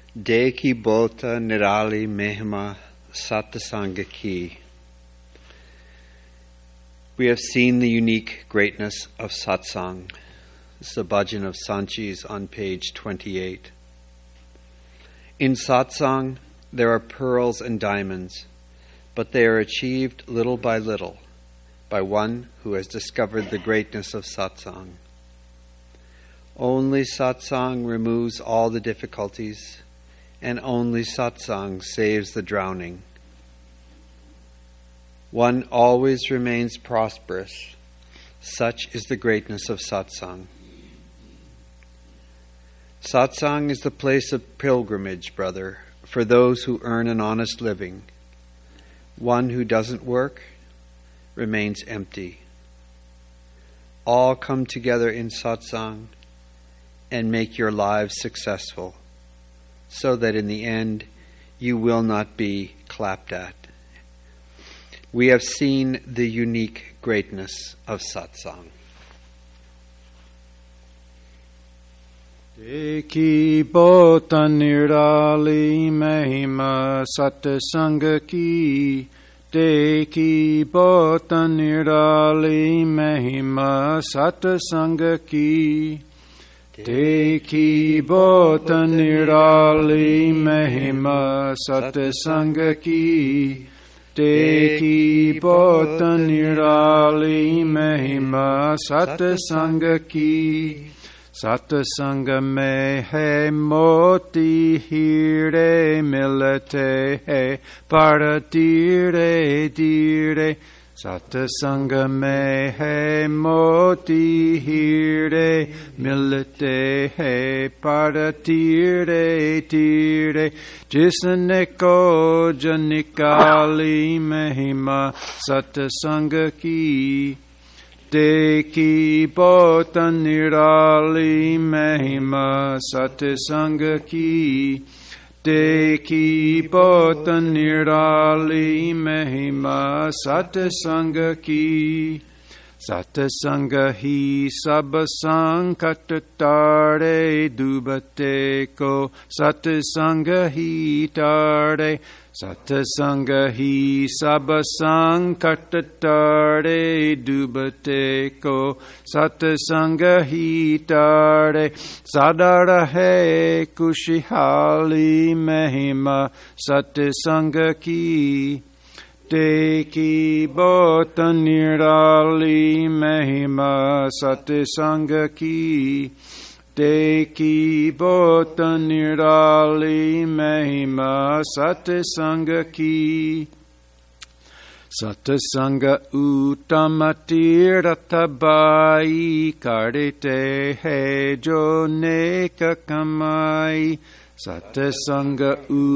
Deki Bota Nirali Mehima Satsanga Ki. We have seen the unique greatness of satsang. This is the bhajan of Sanchis on page 28. In satsang, there are pearls and diamonds, but they are achieved little by little by one who has discovered the greatness of satsang. Only satsang removes all the difficulties, and only satsang saves the drowning. One always remains prosperous. Such is the greatness of satsang. Satsang is the place of pilgrimage, brother, for those who earn an honest living. One who doesn't work remains empty. All come together in satsang and make your lives successful, so that in the end you will not be clapped at. We have seen the unique greatness of satsang. Deki Bota Nirali Mehima Satsanga Ki. Deki Bota Nirali Mehima Satsanga Ki. Deki Bota Nirali Mehima Satsanga Ki. Deki Bota Nirali Mehima Satsanga Ki. Satsanga me he moti hire milate he paratire dire. Satsanga me he moti hire milate he paratire dire. Jisne ko janikali mehima satsanga ki. Deki Bota Nirali Mehima Satsanga Ki. Deki Bota Nirali Mehima Satsanga Ki. Satsanga hi sabasankatatare dubate ko. Satsanga hi tare. Satsanga hi sabasankatatare dubate ko. Satsanga hi tare. Sadara he kushihali mehima satsanga ki. Deki Bota Nirali Mehima Satsanga Ki. Deki Bota Nirali Mehima Satsanga Ki. Satsanga utamatiratabai karite hejo neka kamai. Satsanga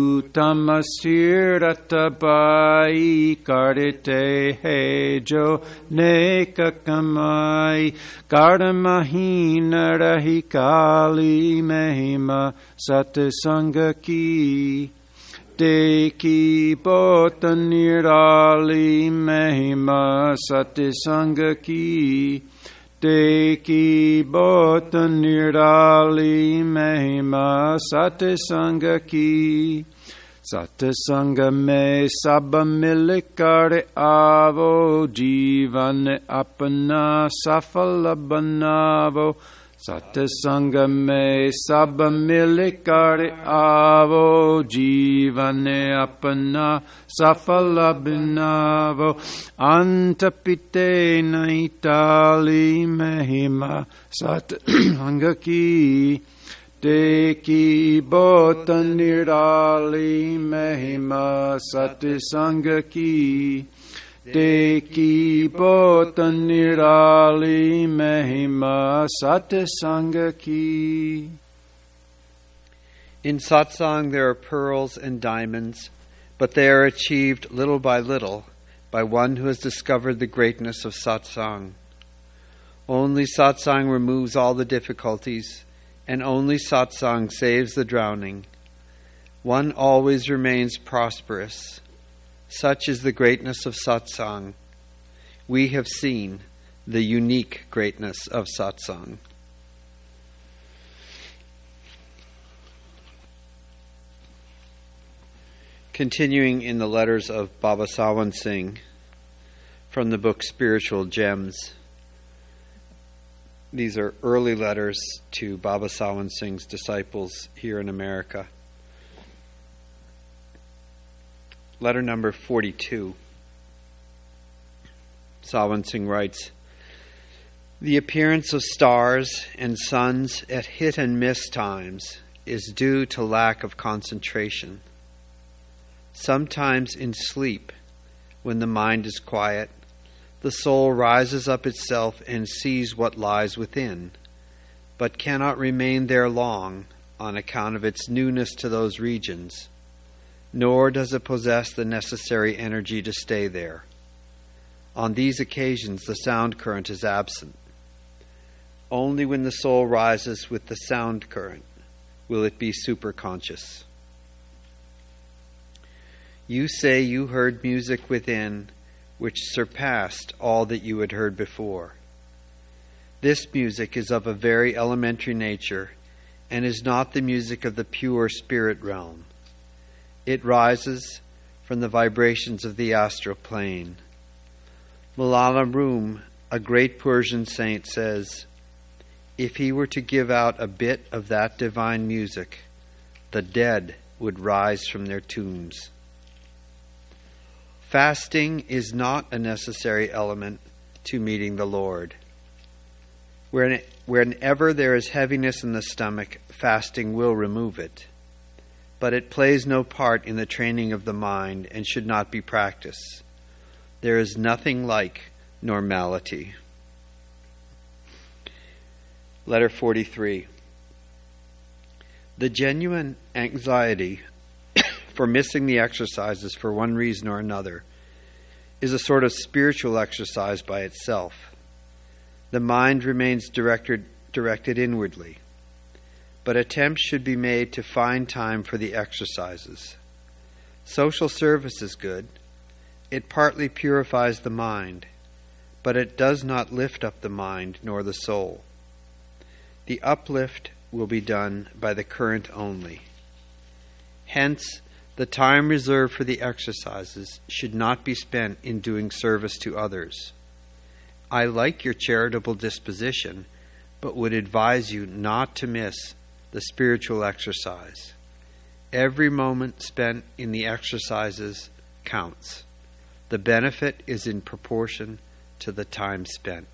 utamasiratabai karite hejo neka kamai. Karamahina rahikali mehima satsanga ki. Deki Bota Nirali Mehima Satsanga Ki. Deki Bota Nirali Mehima Satsanga Ki. Satsanga me sabamilikare avo jivane apana safala banavo. Satsanga me sabamilikare avo jivane apana safala binavo. Antapite naitali mehima satsanga ki. Deki Bota Nirali Mehima Satsanga Ki. Deki Bota Nirali Mehima Satsanga Ki. In satsang there are pearls and diamonds, but they are achieved little by little by one who has discovered the greatness of satsang. Only satsang removes all the difficulties, and only satsang saves the drowning. One always remains prosperous. Such is the greatness of satsang. We have seen the unique greatness of satsang. Continuing in the letters of Baba Sawan Singh from the book Spiritual Gems. These are early letters to Baba Sawan Singh's disciples here in America. Letter number 42. Sawan Singh writes, "The appearance of stars and suns at hit and miss times is due to lack of concentration. Sometimes in sleep, when the mind is quiet, the soul rises up itself and sees what lies within, but cannot remain there long on account of its newness to those regions, nor does it possess the necessary energy to stay there. On these occasions the sound current is absent. Only when the soul rises with the sound current will it be superconscious. You say you heard music within which surpassed all that you had heard before. This music is of a very elementary nature and is not the music of the pure spirit realm. It rises from the vibrations of the astral plane. Mullah Rum, a great Persian saint, says, if he were to give out a bit of that divine music, the dead would rise from their tombs. Fasting is not a necessary element to meeting the Lord. Whenever there is heaviness in the stomach, fasting will remove it. But it plays no part in the training of the mind and should not be practiced. There is nothing like normality." Letter 43. The genuine anxiety for missing the exercises for one reason or another is a sort of spiritual exercise by itself. The mind remains directed inwardly, but attempts should be made to find time for the exercises. Social service is good. It partly purifies the mind, but it does not lift up the mind nor the soul. The uplift will be done by the current only. Hence, the time reserved for the exercises should not be spent in doing service to others. I like your charitable disposition, but would advise you not to miss the spiritual exercise. Every moment spent in the exercises counts. The benefit is in proportion to the time spent.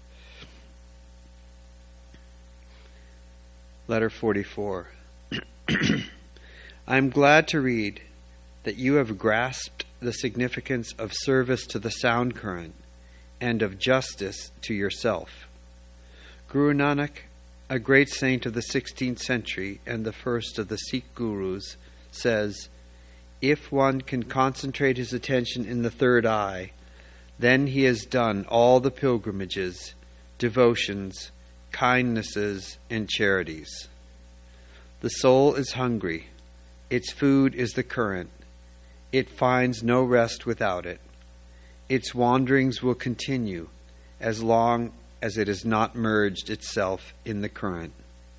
Letter 44. I am glad to read that you have grasped the significance of service to the sound current and of justice to yourself. Guru Nanak, a great saint of the 16th century and the first of the Sikh gurus, says, if one can concentrate his attention in the third eye, then he has done all the pilgrimages, devotions, kindnesses, and charities. The soul is hungry. Its food is the current. It finds no rest without it. Its wanderings will continue as long as it has not merged itself in the current.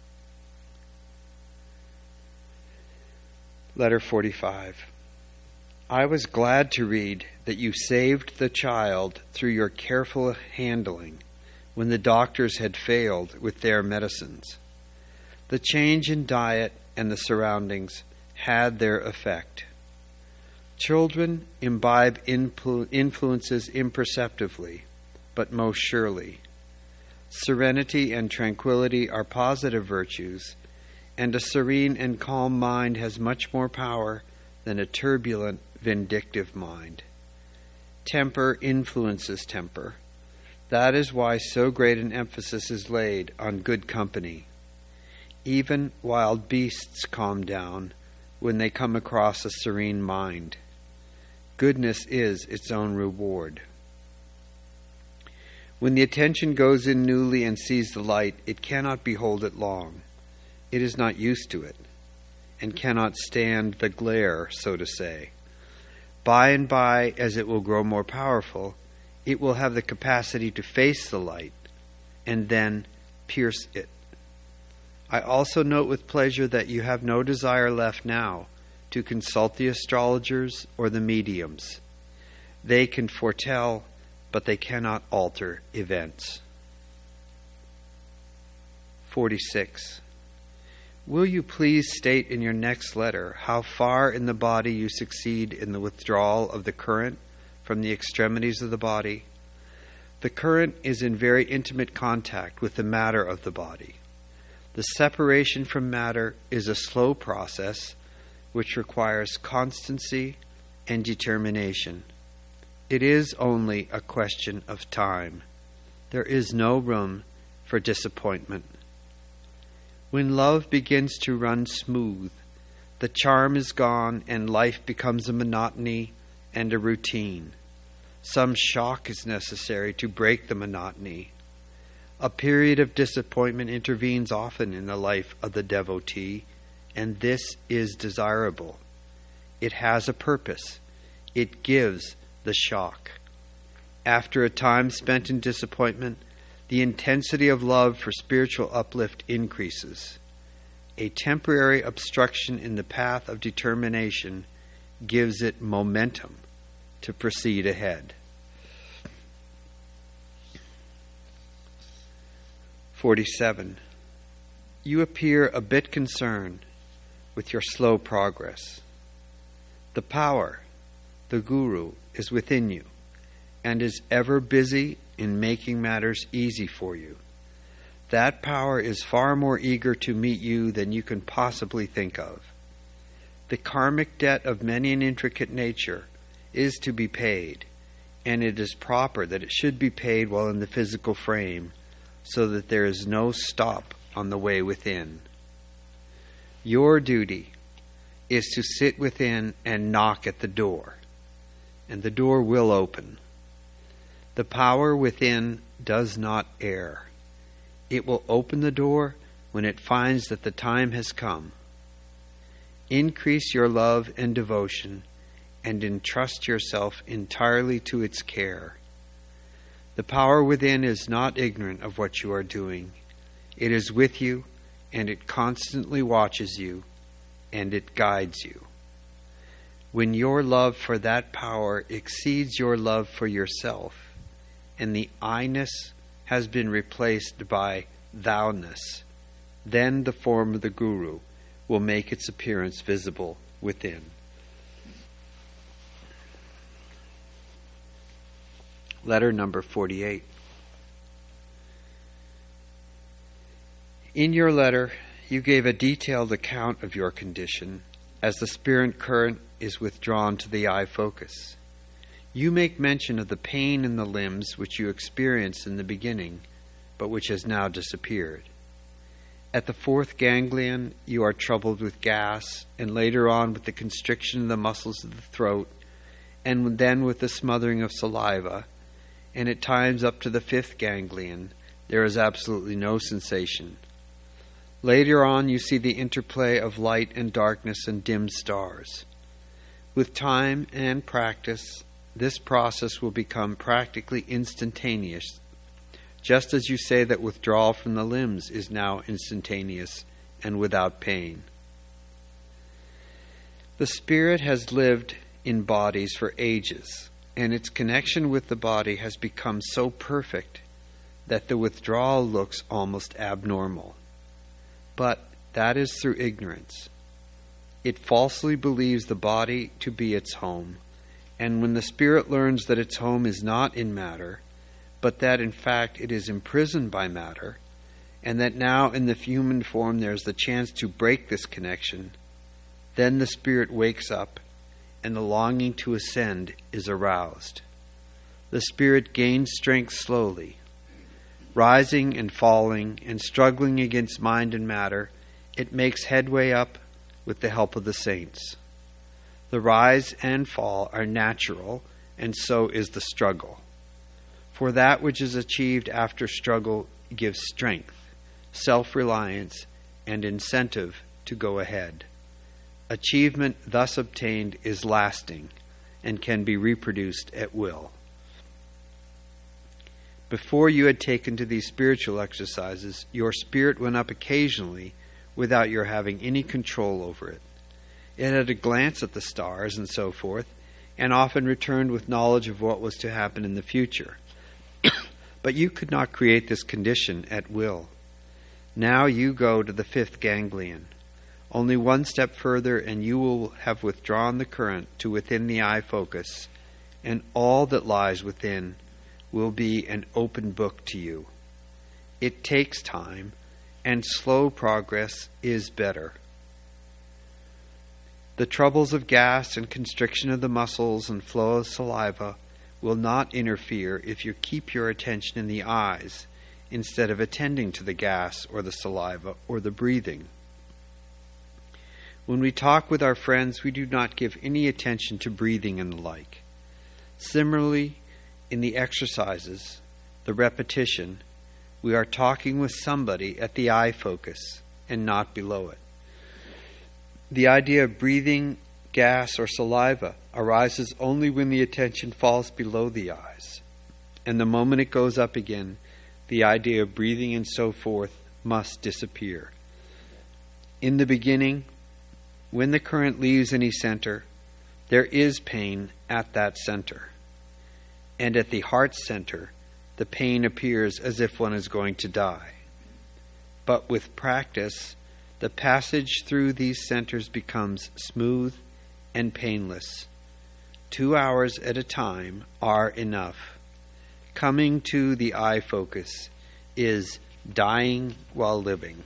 Letter 45. I was glad to read that you saved the child through your careful handling when the doctors had failed with their medicines. The change in diet and the surroundings had their effect. Children imbibe influences imperceptibly, but most surely. Serenity and tranquility are positive virtues, and a serene and calm mind has much more power than a turbulent, vindictive mind. Temper influences temper. That is why so great an emphasis is laid on good company. Even wild beasts calm down when they come across a serene mind. Goodness is its own reward. When the attention goes in newly and sees the light, it cannot behold it long. It is not used to it, and cannot stand the glare, so to say. By and by, as it will grow more powerful, it will have the capacity to face the light, and then pierce it. I also note with pleasure that you have no desire left now to consult the astrologers or the mediums. They can foretell, but they cannot alter events. 46. Will you please state in your next letter how far in the body you succeed in the withdrawal of the current from the extremities of the body? The current is in very intimate contact with the matter of the body. The separation from matter is a slow process which requires constancy and determination. It is only a question of time. There is no room for disappointment. When love begins to run smooth, the charm is gone and life becomes a monotony and a routine. Some shock is necessary to break the monotony. A period of disappointment intervenes often in the life of the devotee, and this is desirable. It has a purpose. It gives the shock. After a time spent in disappointment, the intensity of love for spiritual uplift increases. A temporary obstruction in the path of determination gives it momentum to proceed ahead. 47. You appear a bit concerned with your slow progress. The power, the Guru, is within you and is ever busy in making matters easy for you. That power is far more eager to meet you than you can possibly think of. The karmic debt of many an intricate nature is to be paid, and it is proper that it should be paid while in the physical frame, so that there is no stop on the way within. Your duty is to sit within and knock at the door, and the door will open. The power within does not err. It will open the door when it finds that the time has come. Increase your love and devotion and entrust yourself entirely to its care. The power within is not ignorant of what you are doing. It is with you, and it constantly watches you, and it guides you. When your love for that power exceeds your love for yourself, and the I-ness has been replaced by thou-ness, then the form of the Guru will make its appearance visible within. Letter number 48. In your letter, you gave a detailed account of your condition as the spirit current is withdrawn to the eye focus. You make mention of the pain in the limbs which you experienced in the beginning, but which has now disappeared. At the fourth ganglion, you are troubled with gas, and later on with the constriction of the muscles of the throat, and then with the smothering of saliva, and at times up to the fifth ganglion, there is absolutely no sensation. Later on, you see the interplay of light and darkness and dim stars. With time and practice, this process will become practically instantaneous, just as you say that withdrawal from the limbs is now instantaneous and without pain. The spirit has lived in bodies for ages, and its connection with the body has become so perfect that the withdrawal looks almost abnormal. But that is through ignorance. It falsely believes the body to be its home, and when the spirit learns that its home is not in matter, but that in fact it is imprisoned by matter, and that now in the human form there is the chance to break this connection, then the spirit wakes up, and the longing to ascend is aroused. The spirit gains strength slowly. Rising and falling and struggling against mind and matter, it makes headway up with the help of the saints. The rise and fall are natural, and so is the struggle. For that which is achieved after struggle gives strength, self-reliance, and incentive to go ahead. Achievement thus obtained is lasting and can be reproduced at will. Before you had taken to these spiritual exercises, your spirit went up occasionally without your having any control over it. It had a glance at the stars and so forth, and often returned with knowledge of what was to happen in the future. But you could not create this condition at will. Now you go to the fifth ganglion. Only one step further and you will have withdrawn the current to within the eye focus, and all that lies within will be an open book to you. It takes time, and slow progress is better. The troubles of gas and constriction of the muscles and flow of saliva will not interfere if you keep your attention in the eyes instead of attending to the gas or the saliva or the breathing. When we talk with our friends, we do not give any attention to breathing and the like. Similarly, in the exercises, the repetition, we are talking with somebody at the eye focus and not below it. The idea of breathing, gas, or saliva arises only when the attention falls below the eyes. And the moment it goes up again, the idea of breathing and so forth must disappear. In the beginning, when the current leaves any center, there is pain at that center. And at the heart center, the pain appears as if one is going to die. But with practice, the passage through these centers becomes smooth and painless. 2 hours at a time are enough. Coming to the eye focus is dying while living.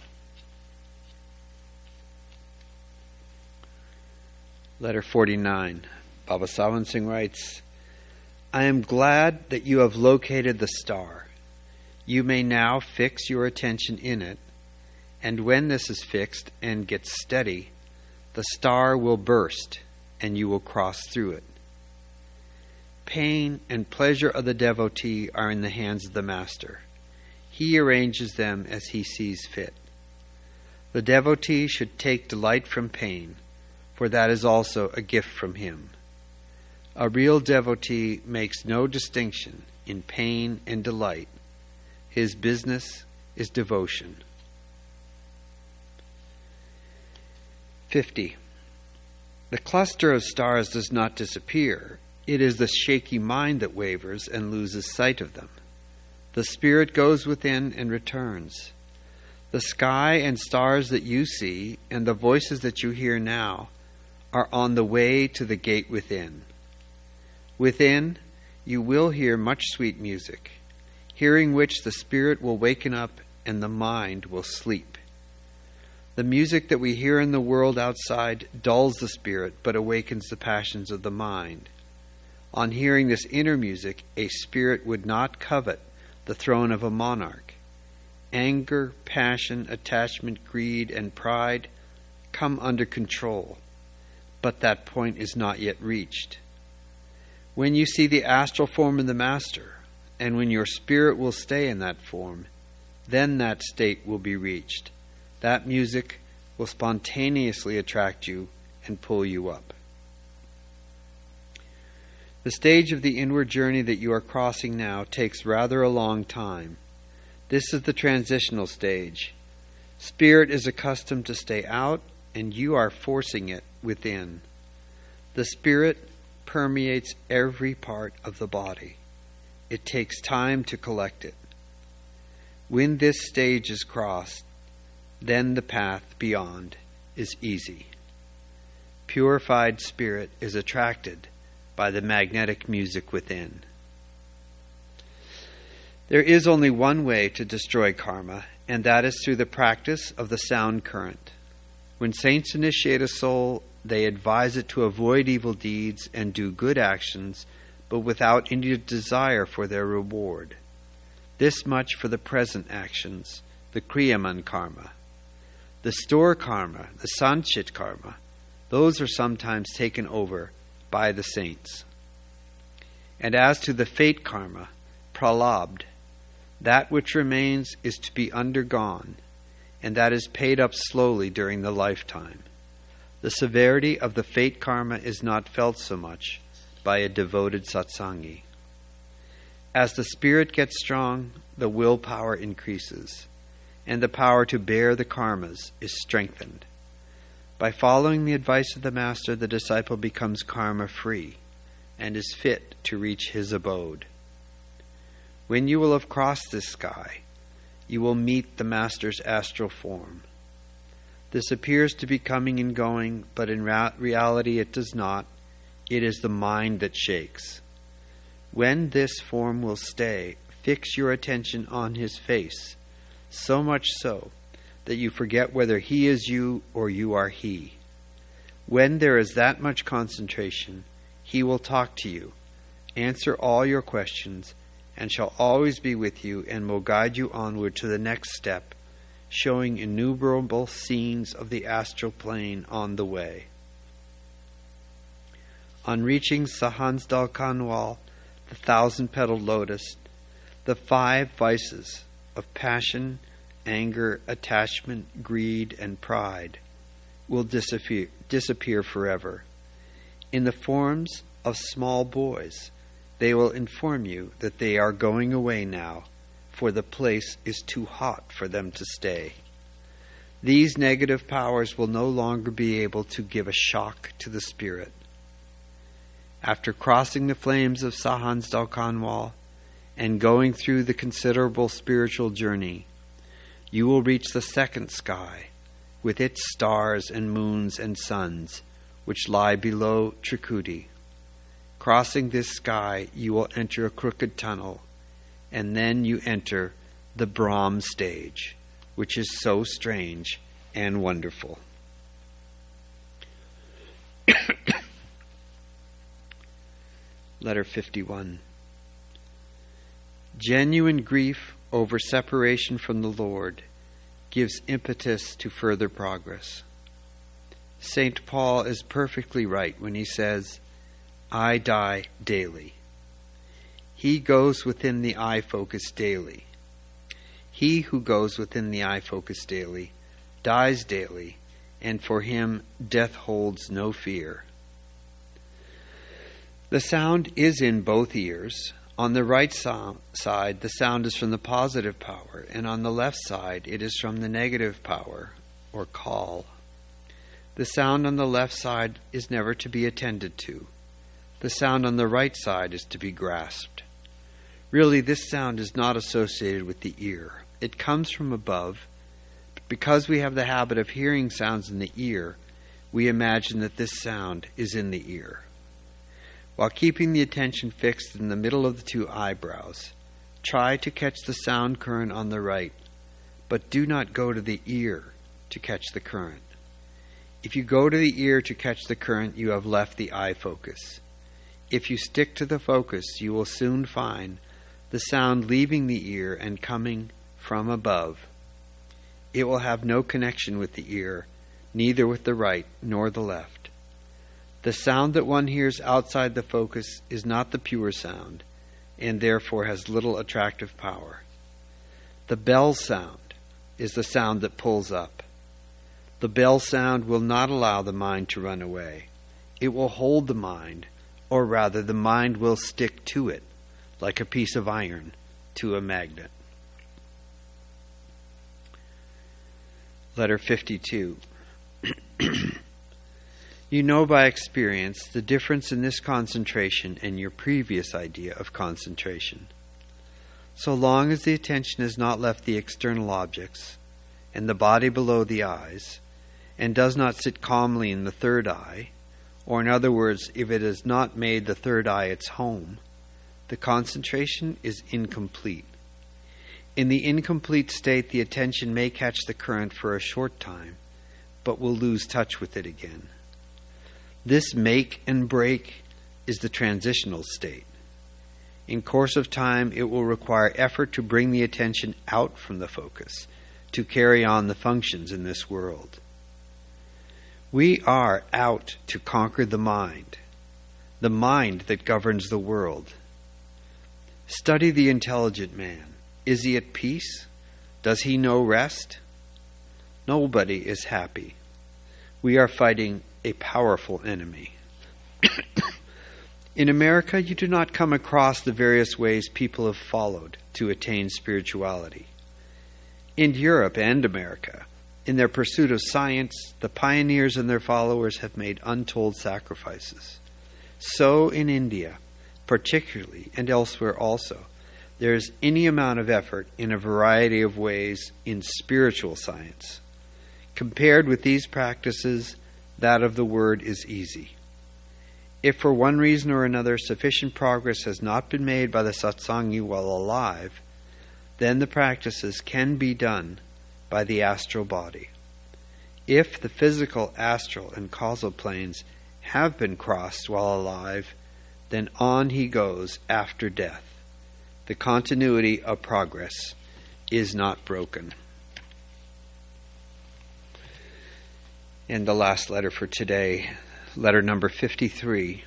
Letter 49. Baba Sawan Singh writes, I am glad that you have located the star. You may now fix your attention in it, and when this is fixed and gets steady, the star will burst and you will cross through it. Pain and pleasure of the devotee are in the hands of the Master. He arranges them as he sees fit. The devotee should take delight from pain, for that is also a gift from him. A real devotee makes no distinction in pain and delight. His business is devotion. 50. The cluster of stars does not disappear. It is the shaky mind that wavers and loses sight of them. The spirit goes within and returns. The sky and stars that you see and the voices that you hear now are on the way to the gate within. Within, you will hear much sweet music, hearing which the spirit will waken up and the mind will sleep. The music that we hear in the world outside dulls the spirit but awakens the passions of the mind. On hearing this inner music, a spirit would not covet the throne of a monarch. Anger, passion, attachment, greed, and pride come under control, but that point is not yet reached. When you see the astral form of the Master, and when your spirit will stay in that form, then that state will be reached. That music will spontaneously attract you and pull you up. The stage of the inward journey that you are crossing now takes rather a long time. This is the transitional stage. Spirit is accustomed to stay out, and you are forcing it within. The spirit permeates every part of the body. It takes time to collect it. When this stage is crossed, then the path beyond is easy. Purified spirit is attracted by the magnetic music within. There is only one way to destroy karma, and that is through the practice of the sound current. When saints initiate a soul, they advise it to avoid evil deeds and do good actions, but without any desire for their reward. This much for the present actions, the Kriyaman karma. The store karma, the Sanchit karma, those are sometimes taken over by the saints. And as to the fate karma, pralabd, that which remains is to be undergone, and that is paid up slowly during the lifetime. The severity of the fate karma is not felt so much by a devoted satsangi. As the spirit gets strong, the willpower increases, and the power to bear the karmas is strengthened. By following the advice of the Master, the disciple becomes karma-free and is fit to reach his abode. When you will have crossed this sky, you will meet the Master's astral form. This appears to be coming and going, but in reality it does not. It is the mind that shakes. When this form will stay, fix your attention on his face, so much so that you forget whether he is you or you are he. When there is that much concentration, he will talk to you, answer all your questions, and shall always be with you and will guide you onward to the next step, showing innumerable scenes of the astral plane on the way. On reaching Sahansdal Kanwal, the 1,000-petaled lotus, the 5 vices of passion, anger, attachment, greed, and pride will disappear forever. In the forms of small boys, they will inform you that they are going away now, for the place is too hot for them to stay. These negative powers will no longer be able to give a shock to the spirit. After crossing the flames of Sahansdal Kanwal and going through the considerable spiritual journey, you will reach the second sky, with its stars and moons and suns, which lie below Trikuti. Crossing this sky, you will enter a crooked tunnel, and then you enter the Brahm stage, which is so strange and wonderful. Letter 51. Genuine grief over separation from the Lord gives impetus to further progress. St. Paul is perfectly right when he says, I die daily. He goes within the eye focus daily. He who goes within the eye focus daily dies daily, and for him death holds no fear. The sound is in both ears. On the right side, the sound is from the positive power, and on the left side, it is from the negative power, or call. The sound on the left side is never to be attended to. The sound on the right side is to be grasped. Really, this sound is not associated with the ear. It comes from above, but because we have the habit of hearing sounds in the ear, we imagine that this sound is in the ear. While keeping the attention fixed in the middle of the 2 eyebrows, try to catch the sound current on the right, but do not go to the ear to catch the current. If you go to the ear to catch the current, you have left the eye focus. If you stick to the focus, you will soon find the sound leaving the ear and coming from above. It will have no connection with the ear, neither with the right nor the left. The sound that one hears outside the focus is not the pure sound, and therefore has little attractive power. The bell sound is the sound that pulls up. The bell sound will not allow the mind to run away. It will hold the mind, or rather the mind will stick to it, like a piece of iron to a magnet. Letter 52. You know by experience the difference in this concentration and your previous idea of concentration. So long as the attention has not left the external objects and the body below the eyes, and does not sit calmly in the third eye, or in other words, if it has not made the third eye its home, the concentration is incomplete. In the incomplete state, the attention may catch the current for a short time, but will lose touch with it again. This make and break is the transitional state. In course of time, it will require effort to bring the attention out from the focus, to carry on the functions in this world. We are out to conquer the mind that governs the world. Study the intelligent man. Is he at peace? Does he know rest? Nobody is happy. We are fighting a powerful enemy. In America, you do not come across the various ways people have followed to attain spirituality. In Europe and America, In their pursuit of science, the pioneers and their followers have made untold sacrifices. So in India, particularly, and elsewhere also, there is any amount of effort in a variety of ways in spiritual science. Compared with these practices, that of the Word is easy. If for one reason or another sufficient progress has not been made by the Satsangi while alive, then the practices can be done by the astral body. If the physical, astral, and causal planes have been crossed while alive, then on he goes after death. The continuity of progress is not broken. And the last letter for today, letter number 53.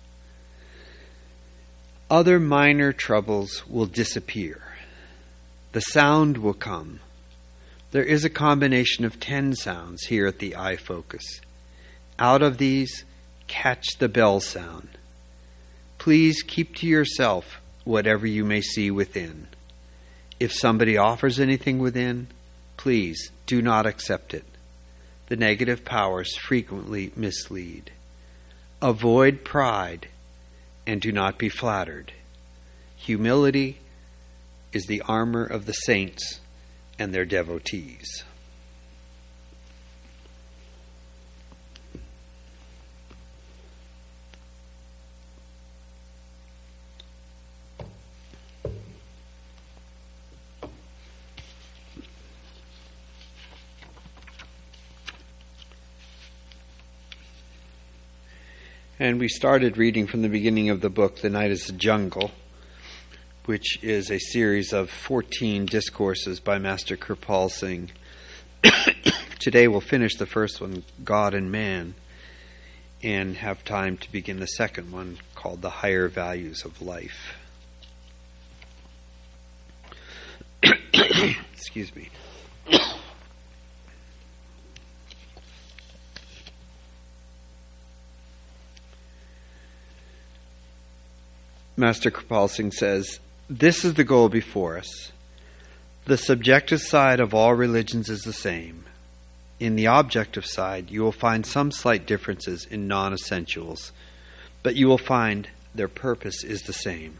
Other minor troubles will disappear. The sound will come. There is a combination of 10 sounds here at the eye focus. Out of these, catch the bell sound. Please keep to yourself whatever you may see within. If somebody offers anything within, please do not accept it. The negative powers frequently mislead. Avoid pride and do not be flattered. Humility is the armor of the saints and their devotees. And we started reading from the beginning of the book, The Night is a Jungle, which is a series of 14 discourses by Master Kirpal Singh. Today we'll finish the first one, God and Man, and have time to begin the second one, called The Higher Values of Life. Excuse me. Master Kirpal Singh says, "This is the goal before us. The subjective side of all religions is the same. In the objective side, you will find some slight differences in non-essentials, but you will find their purpose is the same.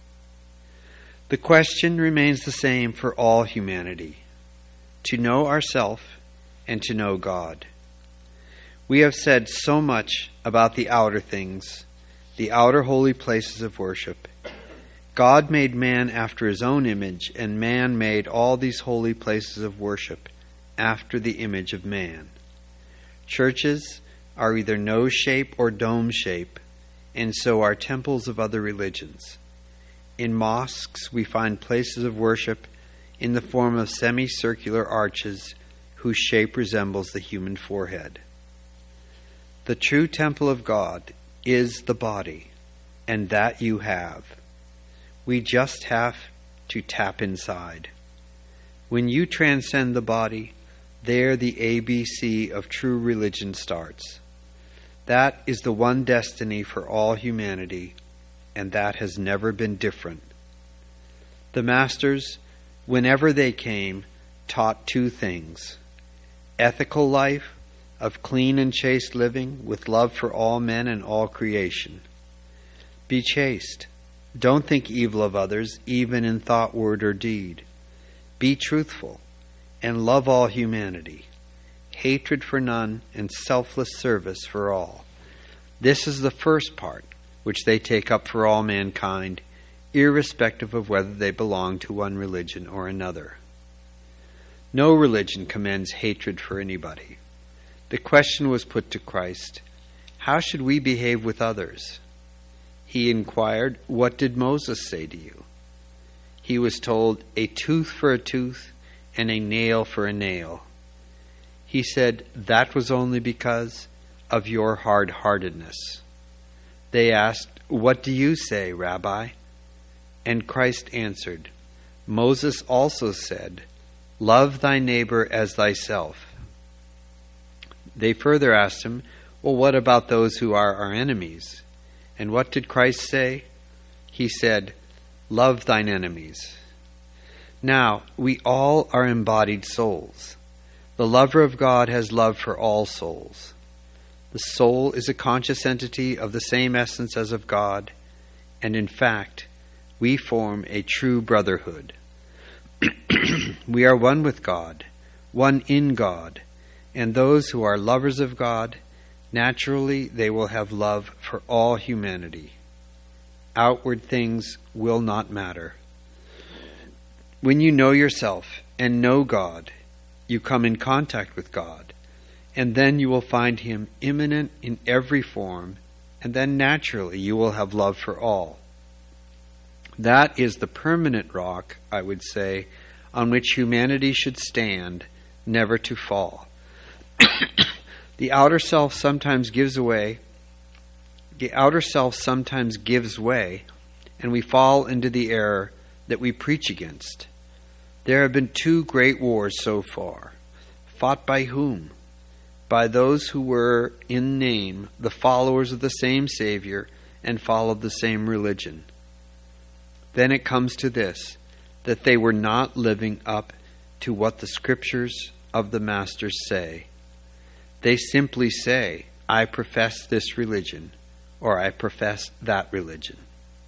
The question remains the same for all humanity, to know ourself and to know God. We have said so much about the outer things, the outer holy places of worship. God made man after his own image, and man made all these holy places of worship after the image of man. Churches are either nose shape or dome shape, and so are temples of other religions. In mosques we find places of worship in the form of semicircular arches whose shape resembles the human forehead. The true temple of God is the body, and that you have. We just have to tap inside. When you transcend the body, there the ABC of true religion starts. That is the one destiny for all humanity, and that has never been different. The masters, whenever they came, taught two things: ethical life, of clean and chaste living, with love for all men and all creation. Be chaste. Don't think evil of others, even in thought, word, or deed. Be truthful, and love all humanity. Hatred for none, and selfless service for all. This is the first part, which they take up for all mankind, irrespective of whether they belong to one religion or another. No religion commends hatred for anybody. The question was put to Christ, how should we behave with others? He inquired, what did Moses say to you? He was told, a tooth for a tooth and a nail for a nail. He said, that was only because of your hard-heartedness. They asked, what do you say, Rabbi? And Christ answered, Moses also said, love thy neighbor as thyself. They further asked him, well, what about those who are our enemies? And what did Christ say? He said, love thine enemies. Now, we all are embodied souls. The lover of God has love for all souls. The soul is a conscious entity of the same essence as of God, and in fact, we form a true brotherhood. We are one with God, one in God, and those who are lovers of God, naturally they will have love for all humanity. Outward things will not matter. When you know yourself and know God, you come in contact with God, and then you will find Him immanent in every form, and then naturally you will have love for all. That is the permanent rock, I would say, on which humanity should stand, never to fall. The outer self sometimes gives way, and we fall into the error that we preach against. There have been 2 great wars so far. Fought by whom? By those who were, in name, the followers of the same Savior and followed the same religion. Then it comes to this, that they were not living up to what the scriptures of the Masters say. They simply say, I profess this religion, or I profess that religion.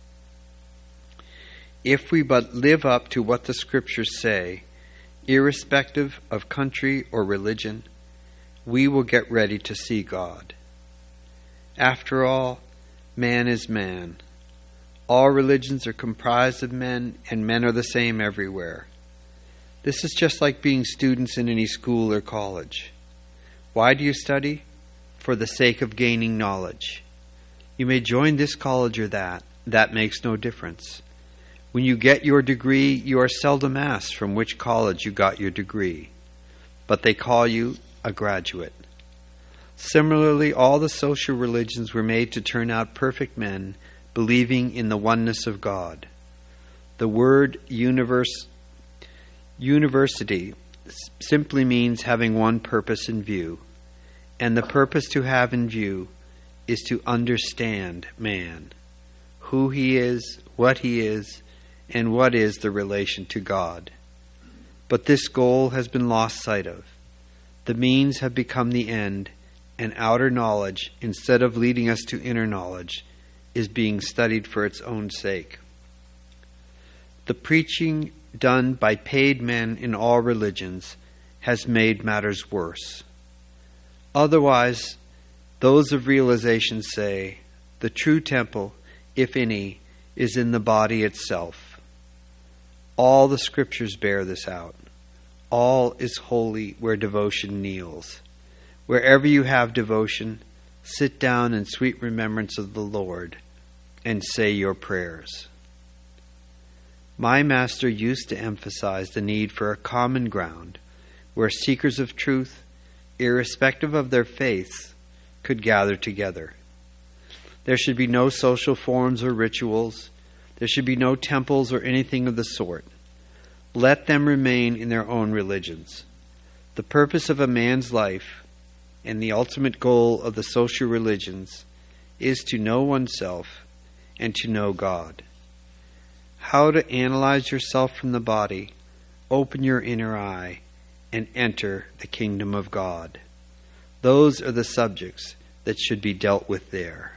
If we but live up to what the scriptures say, irrespective of country or religion, we will get ready to see God. After all, man is man. All religions are comprised of men, and men are the same everywhere. This is just like being students in any school or college. Why do you study? For the sake of gaining knowledge. You may join this college or that. That makes no difference. When you get your degree, you are seldom asked from which college you got your degree, but they call you a graduate. Similarly, all the social religions were made to turn out perfect men, believing in the oneness of God. The word university simply means having one purpose in view, and the purpose to have in view is to understand man, who he is, what he is, and what is the relation to God. But this goal has been lost sight of. The means have become the end, and outer knowledge, instead of leading us to inner knowledge, is being studied for its own sake. The preaching done by paid men in all religions has made matters worse. Otherwise, those of realization say, the true temple, if any, is in the body itself. All the scriptures bear this out. All is holy where devotion kneels. Wherever you have devotion, sit down in sweet remembrance of the Lord and say your prayers. My master used to emphasize the need for a common ground where seekers of truth, irrespective of their faiths, could gather together. There should be no social forms or rituals. There should be no temples or anything of the sort. Let them remain in their own religions. The purpose of a man's life and the ultimate goal of the social religions is to know oneself and to know God. How to analyze yourself from the body, open your inner eye, and enter the kingdom of God. Those are the subjects that should be dealt with there.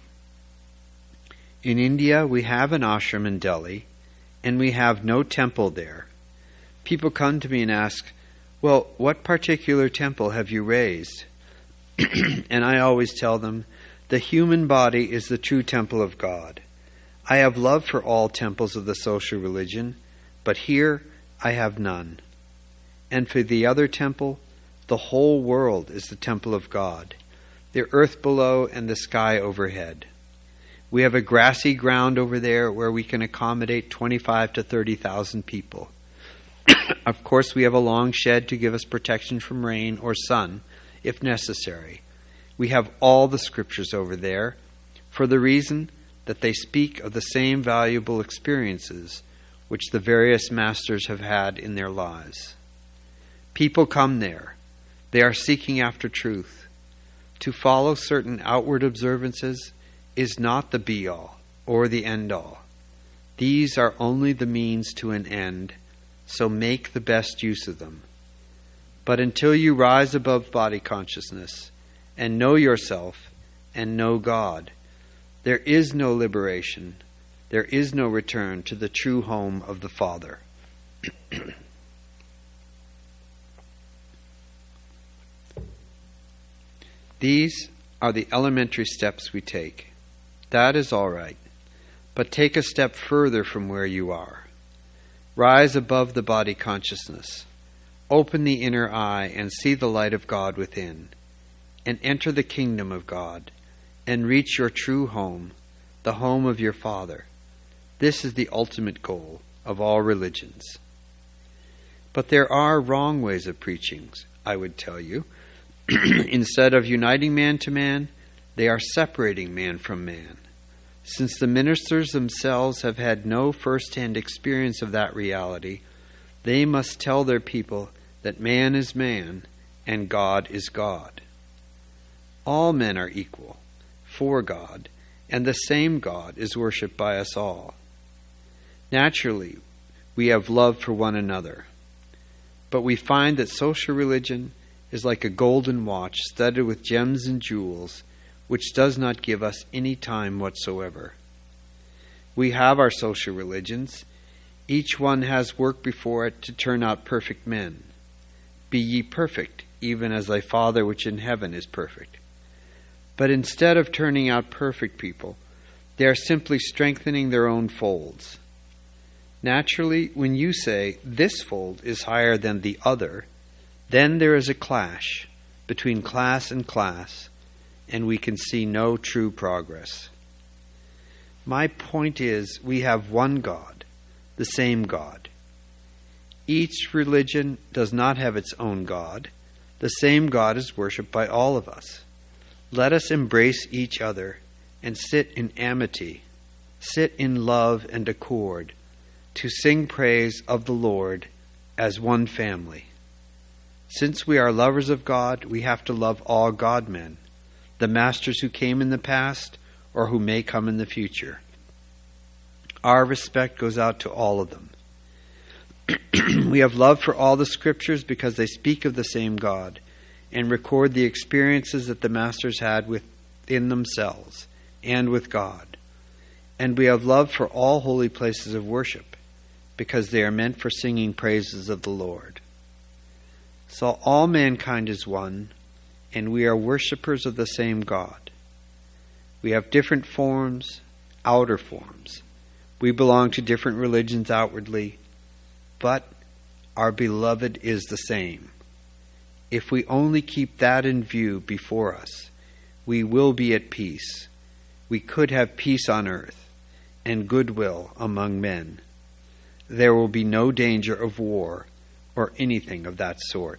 In India, we have an ashram in Delhi, and we have no temple there. People come to me and ask, well, what particular temple have you raised? And I always tell them, the human body is the true temple of God. I have love for all temples of the social religion, but here I have none. And for the other temple, the whole world is the temple of God, the earth below and the sky overhead. We have a grassy ground over there where we can accommodate 25 to 30,000 people. Of course, we have a long shed to give us protection from rain or sun, if necessary. We have all the scriptures over there, for the reason that they speak of the same valuable experiences which the various masters have had in their lives. People come there. They are seeking after truth. To follow certain outward observances is not the be-all or the end-all. These are only the means to an end, so make the best use of them. But until you rise above body consciousness and know yourself and know God, there is no liberation. There is no return to the true home of the Father. These are the elementary steps we take. That is all right. But take a step further from where you are. Rise above the body consciousness. Open the inner eye and see the light of God within. And enter the kingdom of God. And reach your true home, the home of your Father. This is the ultimate goal of all religions. But there are wrong ways of preaching, I would tell you. Instead of uniting man to man, they are separating man from man. Since the ministers themselves have had no first-hand experience of that reality, they must tell their people that man is man and God is God. All men are equal for God, and the same God is worshipped by us all. Naturally, we have love for one another, but we find that social religion is like a golden watch studded with gems and jewels, which does not give us any time whatsoever. We have our social religions. Each one has work before it to turn out perfect men. Be ye perfect, even as thy Father which in heaven is perfect. But instead of turning out perfect people, they are simply strengthening their own folds. Naturally, when you say, this fold is higher than the other, then there is a clash between class and class, and we can see no true progress. My point is, we have one God, the same God. Each religion does not have its own God. The same God is worshipped by all of us. Let us embrace each other and sit in amity, sit in love and accord, to sing praise of the Lord as one family. Since we are lovers of God, we have to love all God-men, the masters who came in the past or who may come in the future. Our respect goes out to all of them. We have love for all the scriptures because they speak of the same God and record the experiences that the masters had within themselves and with God. And we have love for all holy places of worship because they are meant for singing praises of the Lord. So all mankind is one, and we are worshippers of the same God. We have different forms, outer forms. We belong to different religions outwardly, but our beloved is the same. If we only keep that in view before us, we will be at peace. We could have peace on earth and goodwill among men. There will be no danger of war or anything of that sort.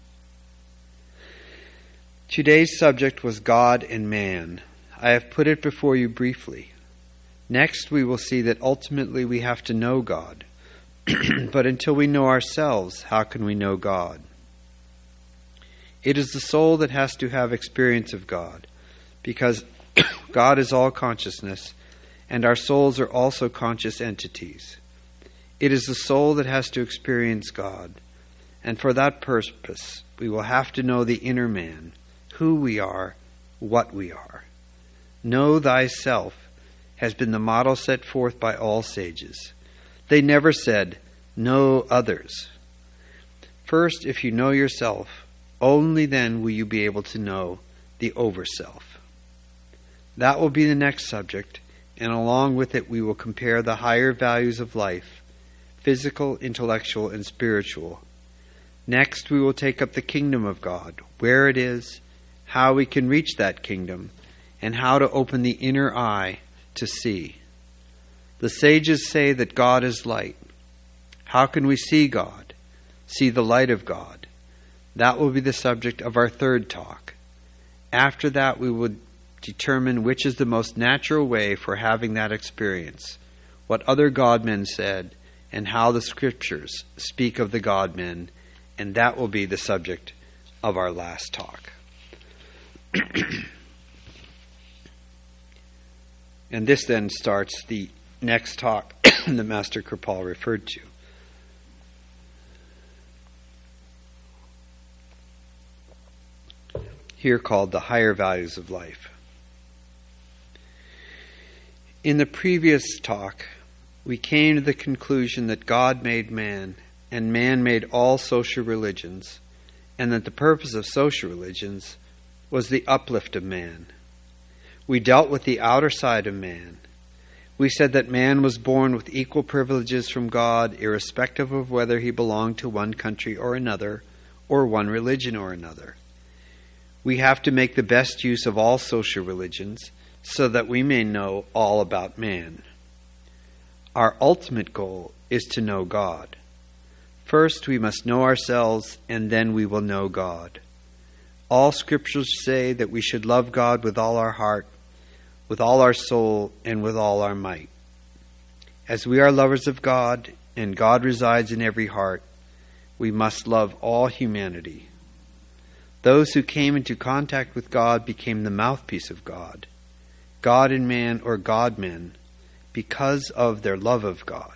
Today's subject was God and man. I have put it before you briefly. Next, we will see that ultimately we have to know God. But until we know ourselves, how can we know God? It is the soul that has to have experience of God, because God is all consciousness, and our souls are also conscious entities. It is the soul that has to experience God, and for that purpose, we will have to know the inner man, who we are, what we are. Know thyself has been the model set forth by all sages. They never said, know others. First, if you know yourself, only then will you be able to know the over-self. That will be the next subject, and along with it we will compare the higher values of life, physical, intellectual, and spiritual. Next, we will take up the kingdom of God, where it is, how we can reach that kingdom, and how to open the inner eye to see. The sages say that God is light. How can we see God? See the light of God. That will be the subject of our third talk. After that, we will determine which is the most natural way for having that experience, what other God-men said, and how the scriptures speak of the God-men, and that will be the subject of our last talk. And this then starts the next talk that Master Kripal referred to. here called the higher values of life. In the previous talk, we came to the conclusion that God made man, and man made all social religions, and that the purpose of social religions was the uplift of man. We dealt with the outer side of man. We said that man was born with equal privileges from God, irrespective of whether he belonged to one country or another, or one religion or another. We have to make the best use of all social religions so that we may know all about man. Our ultimate goal is to know God. First, we must know ourselves, and then we will know God. All scriptures say that we should love God with all our heart, with all our soul, and with all our might. As we are lovers of God, and God resides in every heart, we must love all humanity. Those who came into contact with God became the mouthpiece of God, God in man or God-men, because of their love of God.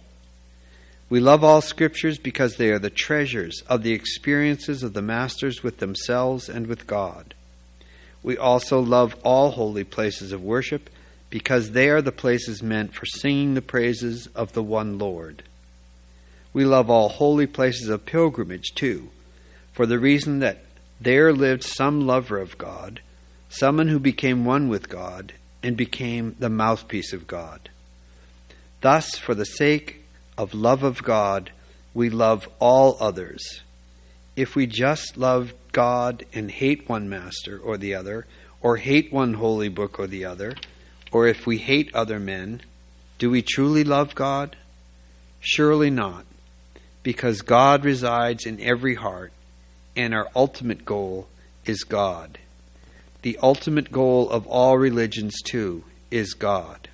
We love all scriptures because they are the treasures of the experiences of the masters with themselves and with God. We also love all holy places of worship because they are the places meant for singing the praises of the one Lord. We love all holy places of pilgrimage too, for the reason that there lived some lover of God, someone who became one with God and became the mouthpiece of God. Thus, for the sake of love of God, we love all others. If we just love God and hate one master or the other, or hate one holy book or the other, or if we hate other men, do we truly love God? Surely not, because God resides in every heart, and our ultimate goal is God. The ultimate goal of all religions, too, is God.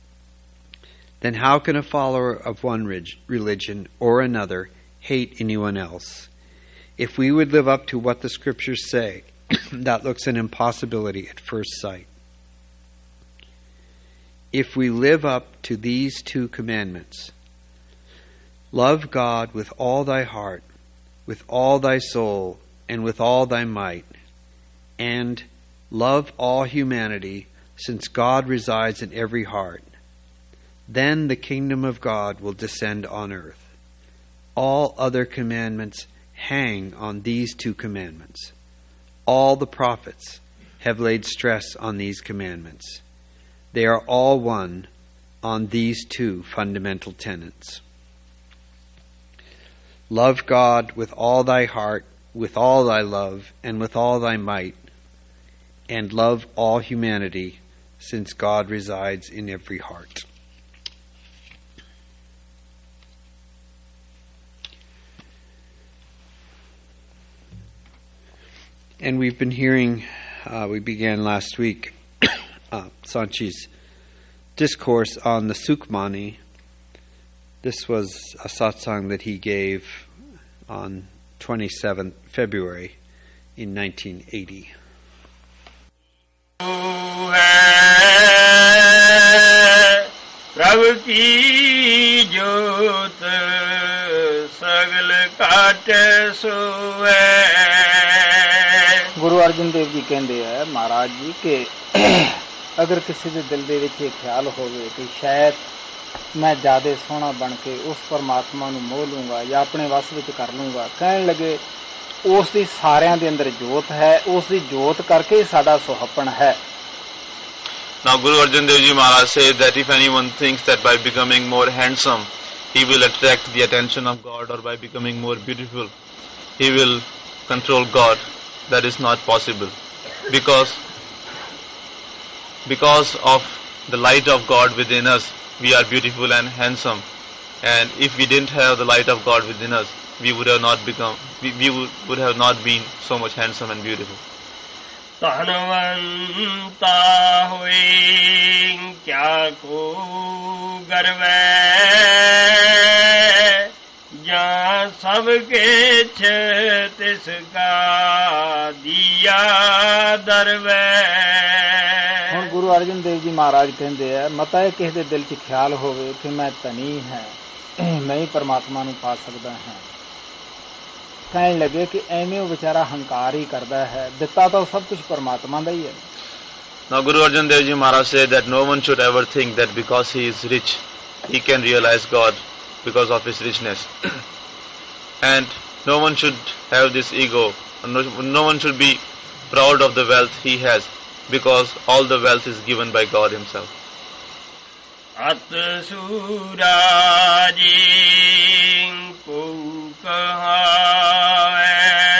Then how can a follower of one religion or another hate anyone else? If we would live up to what the scriptures say, that looks an impossibility at first sight. If we live up to these two commandments, love God with all thy heart, with all thy soul, and with all thy might, and love all humanity, since God resides in every heart, then the kingdom of God will descend on earth. All other commandments hang on these two commandments. All the prophets have laid stress on these commandments. They are all one on these two fundamental tenets. Love God with all thy heart, with all thy love, and with all thy might, and love all humanity, since God resides in every heart. And we've been hearing, we began last week, Sanchi's discourse on the Sukhmani. This was a satsang that he gave on 27th February in 1980. प्रभु की ज्योत सगल काट सोए। गुरु अर्जन देव जी कहते हैं महाराज जी के अगर किसी के दिल दे विच ख्याल होवे कि शायद मैं ज्यादा सोहना बन के उस परमात्मा नूं मोह लूंगा या अपने वस विच कर लूंगा, कहण लगे उस दी सारियां दे अंदर जोत है, उस दी जोत करके ही साडा सुहपण है। Now Guru Arjan Dev Ji Maharaj said that if anyone thinks that by becoming more handsome he will attract the attention of God, or by becoming more beautiful he will control God, that is not possible, because of the light of God within us we are beautiful and handsome, and if we didn't have the light of God within us we would have not been so much handsome and beautiful. धनवंता हुए क्या को गर्वे, जहाँ सबके तिसका दिया दरवे। हुण गुरु अर्जन देव जी महाराज कहते हैं मता है किसी के दिल च ख्याल होवे कि मैं धनी है, मैं ही परमात्मा नूं पा सकदा हां, ਕਹਿਣ ਲੱਗੇ ਕਿ ਐਵੇਂ ਉਹ ਵਿਚਾਰਾ ਹੰਕਾਰ ਹੀ ਕਰਦਾ ਹੈ, ਦਿੱਤਾ ਤਾਂ ਸਭ ਕੁਝ ਪਰਮਾਤਮਾ ਦਾ ਹੀ ਹੈ। Now Guru Arjan Dev Ji Maharaj said that no one should ever think that because he is rich, he can realize God because of his richness. And no one should have this ego, no one should be proud of the wealth he has, because all the wealth is given by God himself. At surajin ko kahave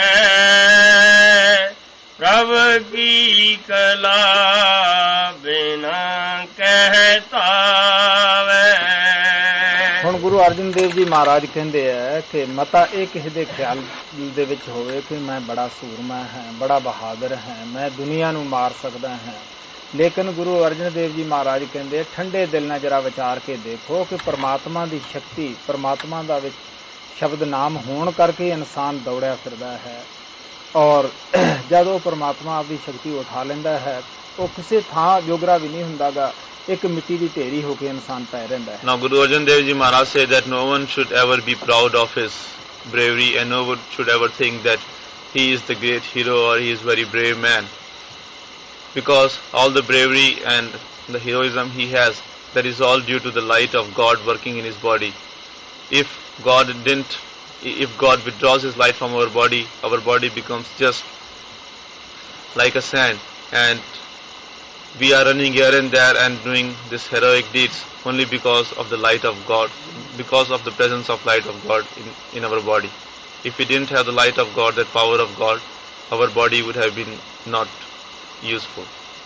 prab ki kala bina kehta ve। ਹੁਣ ਗੁਰੂ ਅਰਜਨ ਦੇਵ ਜੀ ਮਹਾਰਾਜ ਕਹਿੰਦੇ ਆ ਕਿ ਮਤਾ ਇਹ ਕਿਸੇ ਦੇ ਖਿਆਲ ਦੇ ਵਿੱਚ ਹੋਵੇ ਕਿ ਮੈਂ ਬੜਾ ਸੂਰਮਾ ਹਾਂ, ਬੜਾ ਬਹਾਦਰ ਹਾਂ, ਮੈਂ ਦੁਨੀਆ ਨੂੰ ਮਾਰ ਸਕਦਾ ਹਾਂ, ਲੇਕਿਨ ਗੁਰੂ ਅਰਜਨ ਦੇਵ ਜੀ ਮਹਾਰਾਜ ਕਹਿੰਦੇ ਠੰਡੇ ਦਿਲ ਨਾਲ ਜਰਾ ਵਿਚਾਰ ਕੇ ਦੇਖੋ ਕਿ ਪਰਮਾਤਮਾ ਦੀ ਸ਼ਕਤੀ, ਪਰਮਾਤਮਾ ਦਾ ਵਿੱਚ ਸ਼ਬਦ ਨਾਮ ਹੋਣ ਕਰਕੇ ਇਨਸਾਨ ਦੌੜਿਆ ਫਿਰਦਾ ਹੈ, ਔਰ ਜਦ ਉਹ ਪਰਮਾਤਮਾ ਆਪਣੀ ਸ਼ਕਤੀ ਉਠਾ ਲੈਂਦਾ ਹੈ ਉਹ ਕਿਸੇ ਥਾਂ ਜੋਗਰਾ ਵੀ ਨਹੀਂ ਹੁੰਦਾਗਾ, ਇੱਕ ਮਿੱਟੀ ਦੀ ਢੇਰੀ ਹੋ ਕੇ ਇਨਸਾਨ ਪੈ ਰਹਿੰਦਾ ਹੈ। Now Guru Arjan Dev Ji Maharaj said that no one should ever be proud of his bravery and no one should ever think that he is the great hero or he is very brave man, because all the bravery and the heroism he has, that is all due to the light of God working in his body. If God withdraws his light from our body becomes just like a sand, and we are running here and there and doing this heroic deeds only because of the light of God, because of the presence of light of God in our body. If we didn't have the light of God, that power of God, our body would have been not useful.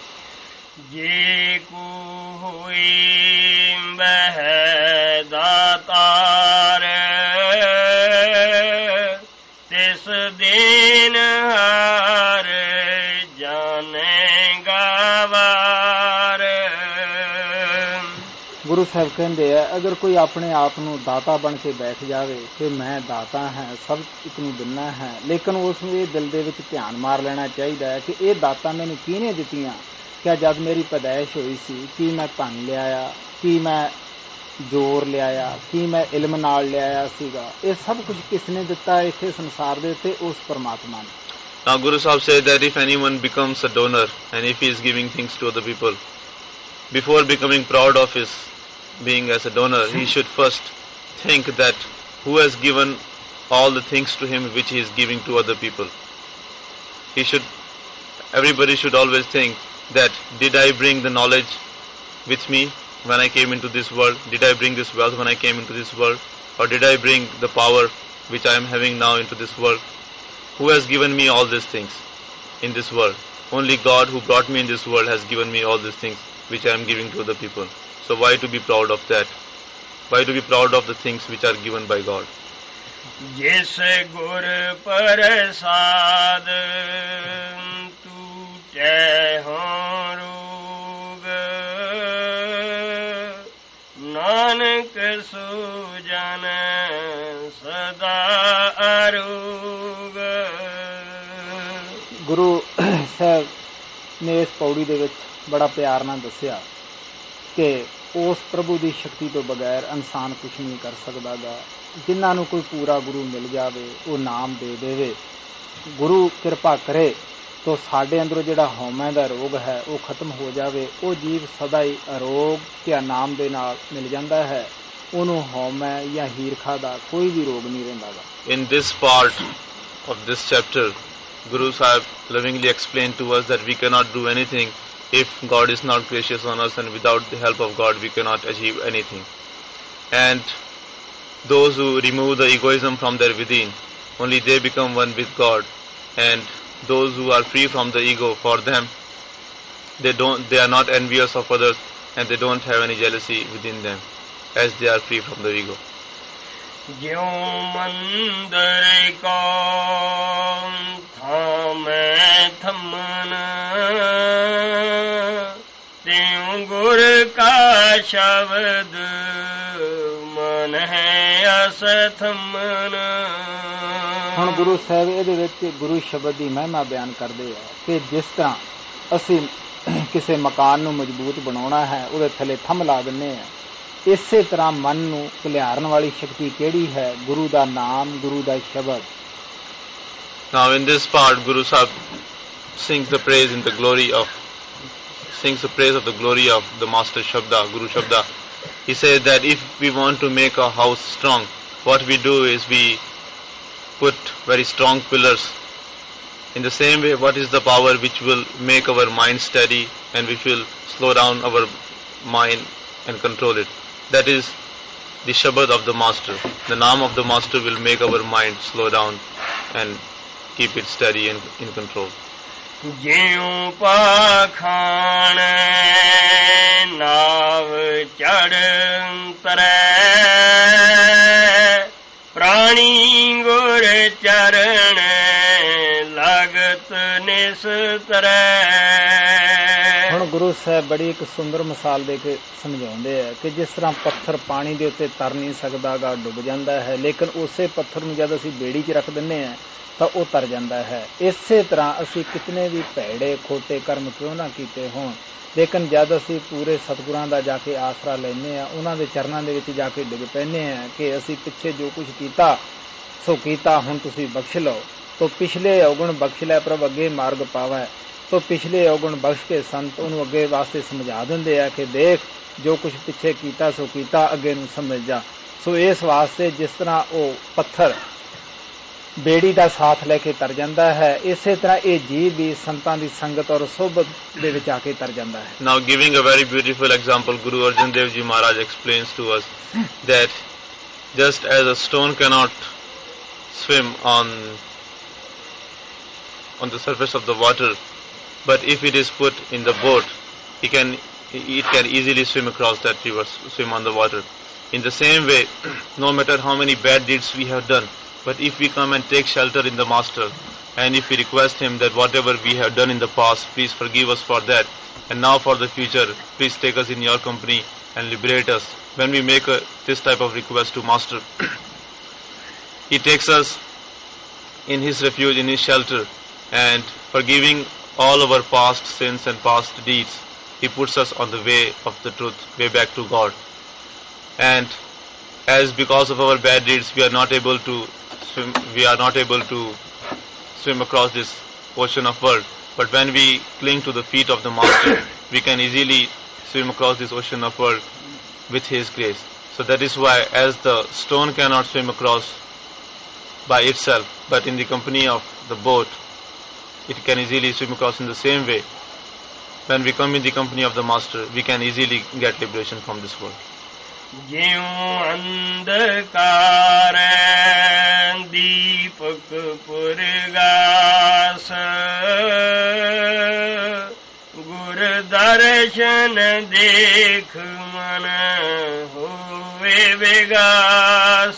Je ko hui beh datar tis din har janega var। Guru Sahib ਕਹਿੰਦੇ ਆ ਅਗਰ ਕੋਈ ਆਪਣੇ ਆਪ ਨੂੰ ਦਾਤਾ ਬਣ ਕੇ ਬੈਠ ਜਾਵੇ ਕਿ ਮੈਂ ਦਾਤਾ ਹਾਂ, ਸਭ ਇੱਕ ਨੂੰ ਦਿੰਨਾ ਹੈ, ਲੇਕਿਨ ਉਸ ਨੂੰ ਇਹ ਦਿਲ ਦੇ ਵਿੱਚ ਧਿਆਨ ਮਾਰ ਲੈਣਾ ਚਾਹੀਦਾ ਹੈ ਕਿ ਇਹ ਦਾਤਾਂ ਮੈਨੂੰ ਕਿਹਨੇ ਦਿੱਤੀਆਂ, ਕਿ ਜਦ ਮੇਰੀ ਪੈਦਾਇਸ਼ ਹੋਈ ਸੀ ਕੀ ਮੈਂ ਧਨ ਲਿਆਇਆ, ਕੀ ਮੈਂ ਜ਼ੋਰ ਲਿਆਇਆ, ਕੀ ਮੈਂ ਇਲਮ ਨਾਲ ਲਿਆਇਆ ਸੀਗਾ, ਇਹ ਸਭ ਕੁਝ ਕਿਸ ਨੇ ਦਿੱਤਾ ਇੱਥੇ ਸੰਸਾਰ ਦੇ ਉੱਤੇ? ਉਸ ਪਰਮਾਤਮਾ ਨੇ। Now Guru Sahib said that if anyone becomes a donor and if he is giving things to other people, before becoming proud of his being as a donor, he should first think that who has given all the things to him which he is giving to other people. Everybody should always think that did I bring the knowledge with me when I came into this world? Did I bring this wealth when I came into this world? Or did I bring the power which I am having now into this world? Who has given me all these things in this world? Only God who brought me in this world has given me all these things which I am giving to other people. So why to be proud of that? Why to be proud of the things which are given by God? Jis gur prasad tute horug nanak sujan sada arug। Guru Sahib ਨੇ ਇਸ ਪੌੜੀ ਦੇ ਵਿੱਚ ਬੜਾ ਪਿਆਰ ਨਾਲ ਦੱਸਿਆ ਕਿ ਉਸ ਪ੍ਰਭੂ ਦੀ ਸ਼ਕਤੀ ਤੋਂ ਬਗੈਰ ਇਨਸਾਨ ਕੁਝ ਨਹੀਂ ਕਰ ਸਕਦਾਗਾ। ਜਿਨ੍ਹਾਂ ਨੂੰ ਕੋਈ ਪੂਰਾ ਗੁਰੂ ਮਿਲ ਜਾਵੇ ਉਹ ਨਾਮ ਦੇ ਦੇਵੇ, ਗੁਰੂ ਕਿਰਪਾ ਕਰੇ ਤਾਂ ਸਾਡੇ ਅੰਦਰੋਂ ਜਿਹੜਾ ਹਉਮੈ ਦਾ ਰੋਗ ਹੈ ਉਹ ਖਤਮ ਹੋ ਜਾਵੇ। ਉਹ ਜੀਵ ਸਦਾ ਹੀ ਅਰੋਗ ਤੇ ਨਾਮ ਦੇ ਨਾਲ ਮਿਲ ਜਾਂਦਾ ਹੈ, ਉਹਨੂੰ ਹਉਮੈ ਜਾਂ ਹੀਰਖਾ ਦਾ ਕੋਈ ਵੀ ਰੋਗ ਨਹੀਂ ਰਹਿੰਦਾਗਾ। In this part of this chapter, Guru Sahib lovingly explained to us that we cannot do anything if God is not gracious on us, and without the help of God we cannot achieve anything. And those who remove the egoism from their within, only they become one with God. And those who are free from the ego, for them they are not envious of others and they don't have any jealousy within them, as they are free from the ego. ज्यों मंदर को थामे थमन त्यों गुर का शब्द मन है अस थमन। ਹੁਣ ਗੁਰੂ ਸਾਹਿਬ ਇਹਦੇ ਵਿੱਚ ਗੁਰੂ ਸ਼ਬਦ ਦੀ ਮਹਿਮਾ ਬਿਆਨ ਕਰਦੇ ਆ ਕਿ ਜਿਸ ਤਰ੍ਹਾਂ ਅਸੀਂ ਕਿਸੇ ਮਕਾਨ ਨੂੰ ਮਜ਼ਬੂਤ ਬਣਾਉਣਾ ਹੈ ਉਹਦੇ ਥੱਲੇ ਥੰਮ ਲਾ ਦਿੰਦੇ ਆ, ਇਸੇ ਤਰ੍ਹਾਂ ਮਨ ਨੂੰ ਘਲਿਆਰਨ ਵਾਲੀ ਸ਼ਕਤੀ ਕਿਹੜੀ ਹੈ? ਗੁਰੂ ਦਾ ਨਾਮ, ਗੁਰੂ ਦਾ ਸ਼ਬਦ। Now in this part, Guru Sahib sings the praise of the glory of the Master Shabda, Guru Shabda. He says that if we want to make a house strong, what we do is we put very strong pillars. In the same way, what is the power which will make our mind steady and which will slow down our mind and control it? That is the Shabad of the Master. The name of the Master will make our mind slow down and keep it steady and in control. ਜਿਉ ਪਾਖਾਣ ਨਾਵ ਚੜ੍ਹ ਤਰੈ ਪ੍ਰਾਣੀ ਗੁਰ ਚਰਨ ਲਗਤ ਨਿਸਤਰੈ। ਹੁਣ ਗੁਰੂ ਸਾਹਿਬ ਬੜੀ ਇੱਕ ਸੁੰਦਰ ਮਿਸਾਲ ਦੇ ਕੇ ਸਮਝਾਉਂਦੇ ਆ ਕਿ ਜਿਸ ਤਰ੍ਹਾਂ ਪੱਥਰ ਪਾਣੀ ਦੇ ਉੱਤੇ ਤਰ ਨਹੀਂ ਸਕਦਾਗਾ, ਡੁੱਬ ਜਾਂਦਾ ਹੈ, ਲੇਕਿਨ ਉਸੇ ਪੱਥਰ ਨੂੰ ਜਦ ਅਸੀਂ ਬੇੜੀ 'ਚ ਰੱਖ ਦਿੰਦੇ ਆ ਤਾਂ ਉਹ ਤਰ ਜਾਂਦਾ ਹੈ। ਇਸੇ ਤਰ੍ਹਾਂ ਅਸੀਂ ਕਿਤਨੇ ਵੀ ਭੈੜੇ ਖੋਟੇ ਕਰਮ ਕਿਉਂ ਨਾ ਕੀਤੇ ਹੋਣ, ਲੇਕਿਨ ਜਦ ਅਸੀਂ ਪੂਰੇ ਸਤਿਗੁਰਾਂ ਦਾ ਜਾ ਕੇ ਆਸਰਾ ਲੈਂਦੇ ਆ, ਉਹਨਾਂ ਦੇ ਚਰਨਾਂ ਦੇ ਵਿੱਚ ਜਾ ਕੇ ਡਿੱਗ ਪੈਂਦੇ ਆ ਕਿ ਅਸੀਂ ਪਿੱਛੇ ਜੋ ਕੁਝ ਕੀਤਾ ਸੋ ਕੀਤਾ, ਹੁਣ ਤੁਸੀਂ ਬਖਸ਼ ਲਓ। ਤੋ ਪਿਛਲੇ ਔਗਣ ਬਖਸ਼ ਲੈ ਪ੍ਰਭ ਅੱਗੇ ਮਾਰਗ ਪਾਵੈ। ਤੋ ਪਿਛਲੇ ਔਗਣ ਬਖਸ਼ ਕੇ ਸੰਤ ਉਹਨੂੰ ਅੱਗੇ ਵਾਸਤੇ ਸਮਝਾ ਦਿੰਦੇ ਆ ਕਿ ਦੇਖ ਜੋ ਕੁਝ ਪਿੱਛੇ ਕੀਤਾ ਸੋ ਕੀਤਾ, ਅੱਗੇ ਨੂੰ ਸਮਝ ਜਾ। ਸੋ ਇਸ ਵਾਸਤੇ ਜਿਸ ਤਰ੍ਹਾਂ ਉਹ ਪੱਥਰ ਬੇੜੀ ਦਾ ਸਾਥ ਲੈ ਕੇ ਤਰ ਜਾਂਦਾ ਹੈ, ਇਸੇ ਤਰ੍ਹਾਂ ਇਹ ਜੀਵ ਵੀ ਸੰਤਾਂ ਦੀ ਸੰਗਤ ਔਰ ਸੋਭਤ ਦੇ ਵਿੱਚ ਆ ਕੇ ਤਰ ਜਾਂਦਾ ਹੈ। Now giving a very beautiful example, Guru Arjan Dev Ji Maharaj explains to us that just as a stone cannot swim on the surface of the water, but if it is put in the boat, it can easily swim across that river, swim on the water. In the same way, no matter how many bad deeds we have done, but if we come and take shelter in the Master, and if we request him that whatever we have done in the past, please forgive us for that, and now for the future, please take us in your company and liberate us. When we make this type of request to Master, he takes us in his refuge, in his shelter, and forgiving all our past sins and past deeds, he puts us on the way of the truth, way back to God. And as because of our bad deeds we are not able to swim across this ocean of world, but when we cling to the feet of the Master, we can easily swim across this ocean of world with his grace. So that is why, as the stone cannot swim across by itself, but in the company of the boat it can easily swim across. In the same way, when we come in the company of the Master, we can easily get liberation from this world. ਜਿਉ ਅੰਧਕਾਰ ਦੀਪਕ ਪੁਰਗਾਸ ਗੁਰ ਦਰਸ਼ਨ ਦੇਖ ਮਨ ਹੋਵੇ ਵਿਗਾਸ।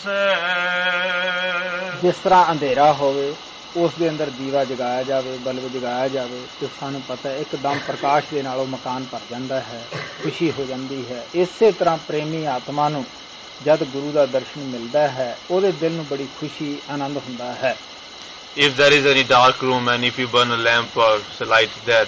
ਜਿਸ ਤਰ੍ਹਾਂ ਅੰਧੇਰਾ ਹੋਵੇ ਉਸ ਦੇ ਅੰਦਰ ਦੀਵਾ ਜਗਾਇਆ ਜਾਵੇ, ਬਲਬ ਜਗਾਇਆ ਜਾਵੇ, ਤੇ ਸਾਨੂੰ ਪਤਾ ਹੈ ਇੱਕਦਮ ਪ੍ਰਕਾਸ਼ ਦੇ ਨਾਲ ਉਹ ਮਕਾਨ ਭਰ ਜਾਂਦਾ ਹੈ, ਖੁਸ਼ੀ ਹੋ ਜਾਂਦੀ ਹੈ। ਇਸੇ ਤਰ੍ਹਾਂ ਪ੍ਰੇਮੀ ਆਤਮਾ ਨੂੰ ਜਦ ਗੁਰੂ ਦਾ ਦਰਸ਼ਨ ਮਿਲਦਾ ਹੈ, ਉਹਦੇ ਦਿਲ ਨੂੰ ਬੜੀ ਖੁਸ਼ੀ ਆਨੰਦ ਹੁੰਦਾ ਹੈ। If there is any dark room and if you burn a lamp or light that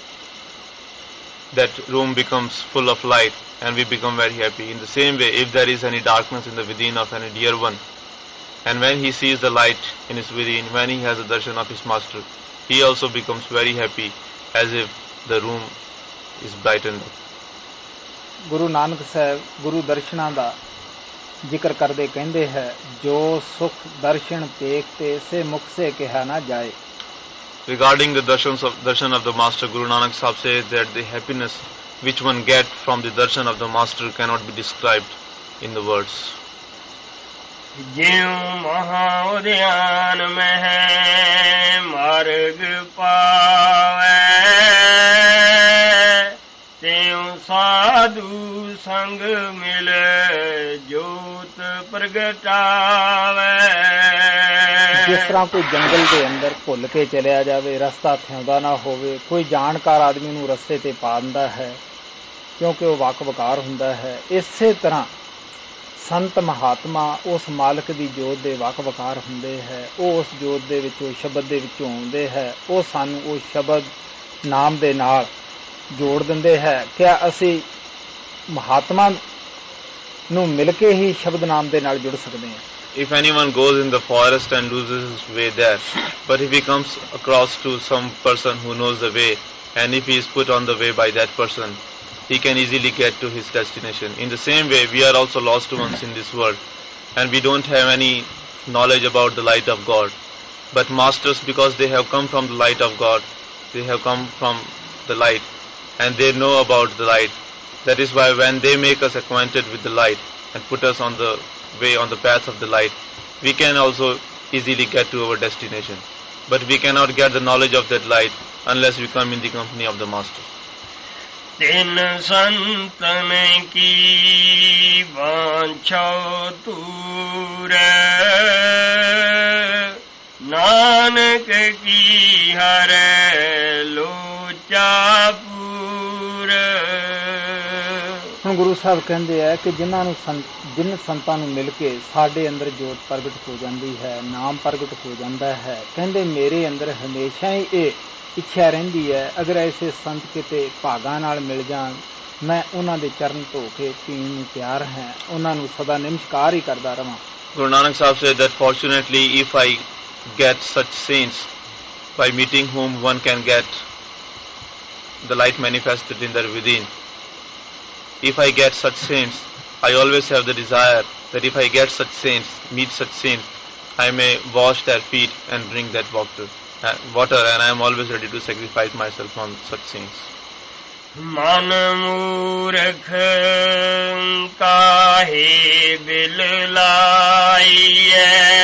room becomes full of light and we become very happy. In the same way, if there is any darkness in the within of any dear one, and when he sees the light in his within, when he has a darshan of his Master, he also becomes very happy, as if the room is brightened. Guru Nanak Sahib ਗੁਰੂ ਦਰਸ਼ਨਾਂ ਦਾ ਜ਼ਿਕਰ ਕਰਦੇ ਕਹਿੰਦੇ ਹੈ, ਜੋ ਸੁਖ ਦਰਸ਼ਨ ਦੇਖ ਤੇ ਸੇ ਮੁਖ ਸੇ ਕਿਹਾ ਨਾ ਜਾਏ। Regarding the darshan of the Master, Guru Nanak Sahib says that the happiness which one gets from the darshan of the Master cannot be described in the words. ਜਿਉ ਮਹਾ ਉਦਿਆਨ ਮਹਿ ਮਾਰਗ ਪਾਵੈ ਤਿਉ ਸਾਧੂ ਸੰਗ ਮਿਲੈ ਜੋਤ ਪ੍ਰਗਟਾਵੈ। ਜਿਸ ਤਰ੍ਹਾਂ ਕੋਈ ਜੰਗਲ ਦੇ ਅੰਦਰ ਭੁੱਲ ਕੇ ਚਲਿਆ ਜਾਵੇ, ਰਸਤਾ ਥਿਆਉਂਦਾ ਨਾ ਹੋਵੇ, ਕੋਈ ਜਾਣਕਾਰ ਆਦਮੀ ਨੂੰ ਰਸਤੇ ਤੇ ਪਾ ਦਿੰਦਾ ਹੈ ਕਿਉਂਕਿ ਉਹ ਵਾਕਬਕਾਰ ਹੁੰਦਾ ਹੈ, ਇਸੇ ਤਰ੍ਹਾਂ ਸੰਤ ਮਹਾਤਮਾ ਉਸ ਮਾਲਕ ਦੀ ਜੋਤ ਦੇ ਵਾਕਬਕਾਰ ਹੁੰਦੇ ਹੈ। ਉਹ ਉਸ ਜੋਤ ਦੇ ਵਿੱਚੋਂ ਸ਼ਬਦ ਦੇ ਵਿੱਚੋਂ ਆਉਂਦੇ ਹੈ, ਉਹ ਸਾਨੂੰ ਉਹ ਸ਼ਬਦ ਨਾਮ ਦੇ ਨਾਲ ਜੋੜ ਦਿੰਦੇ ਹੈ। ਕਿ ਅਸੀਂ ਮਹਾਤਮਾ ਨੂੰ ਮਿਲ ਕੇ ਹੀ ਸ਼ਬਦ ਨਾਮ ਦੇ ਨਾਲ ਜੁੜ ਸਕਦੇ ਹਾਂ। if anyone goes in the forest and loses his way there, but if he comes across to some person who knows the way, and if he is put on the way by that person, he can easily get to his destination. In the same way, we are also lost ones in this world, and we don't have any knowledge about the light of God. But masters, because they have come from the light of God, they have come from the light, and they know about the light. That is why when they make us acquainted with the light and put us on the way, on the path of the light, we can also easily get to our destination. But we cannot get the knowledge of that light unless we come in the company of the masters. तिन संतन की वांछा तूर नानक की हर लोचा पूर। ਹੁਣ ਗੁਰੂ ਸਾਹਿਬ ਕਹਿੰਦੇ ਆ ਕਿ ਜਿਨ ਸੰਤਾਂ ਨੂੰ ਮਿਲ ਕੇ ਸਾਡੇ ਅੰਦਰ ਜੋਤ ਪ੍ਰਗਟ ਹੋ ਜਾਂਦੀ ਹੈ, ਨਾਮ ਪ੍ਰਗਟ ਹੋ ਜਾਂਦਾ ਹੈ, ਕਹਿੰਦੇ ਮੇਰੇ ਅੰਦਰ ਹਮੇਸ਼ਾ ਹੀ ਇਹ ਇੱਛਾ ਰਹਿੰਦੀ ਹੈ, ਅਗਰ ਐਸੇ ਸੰਤ ਕਿਤੇ ਭਾਗਾਂ ਨਾਲ ਮਿਲ ਜਾਣ, ਮੈਂ ਉਹਨਾਂ ਦੇ ਚਰਨ ਧੋ ਕੇ ਪੀਣ ਨੂੰ ਤਿਆਰ ਹਾਂ, ਉਹਨਾਂ ਨੂੰ ਸਦਾ ਨਮਸਕਾਰ ਹੀ ਕਰਦਾ ਰਵਾਂ। Guru Nanak Sahib said that fortunately if I get such saints by meeting whom one can get the light manifested in their within, if I get such saints, I always have the desire that if I get such saints, meet such saints, I may wash their feet and drink that water, and I am always ready to sacrifice myself on such saints. मन मूर्ख काहे bill लाइए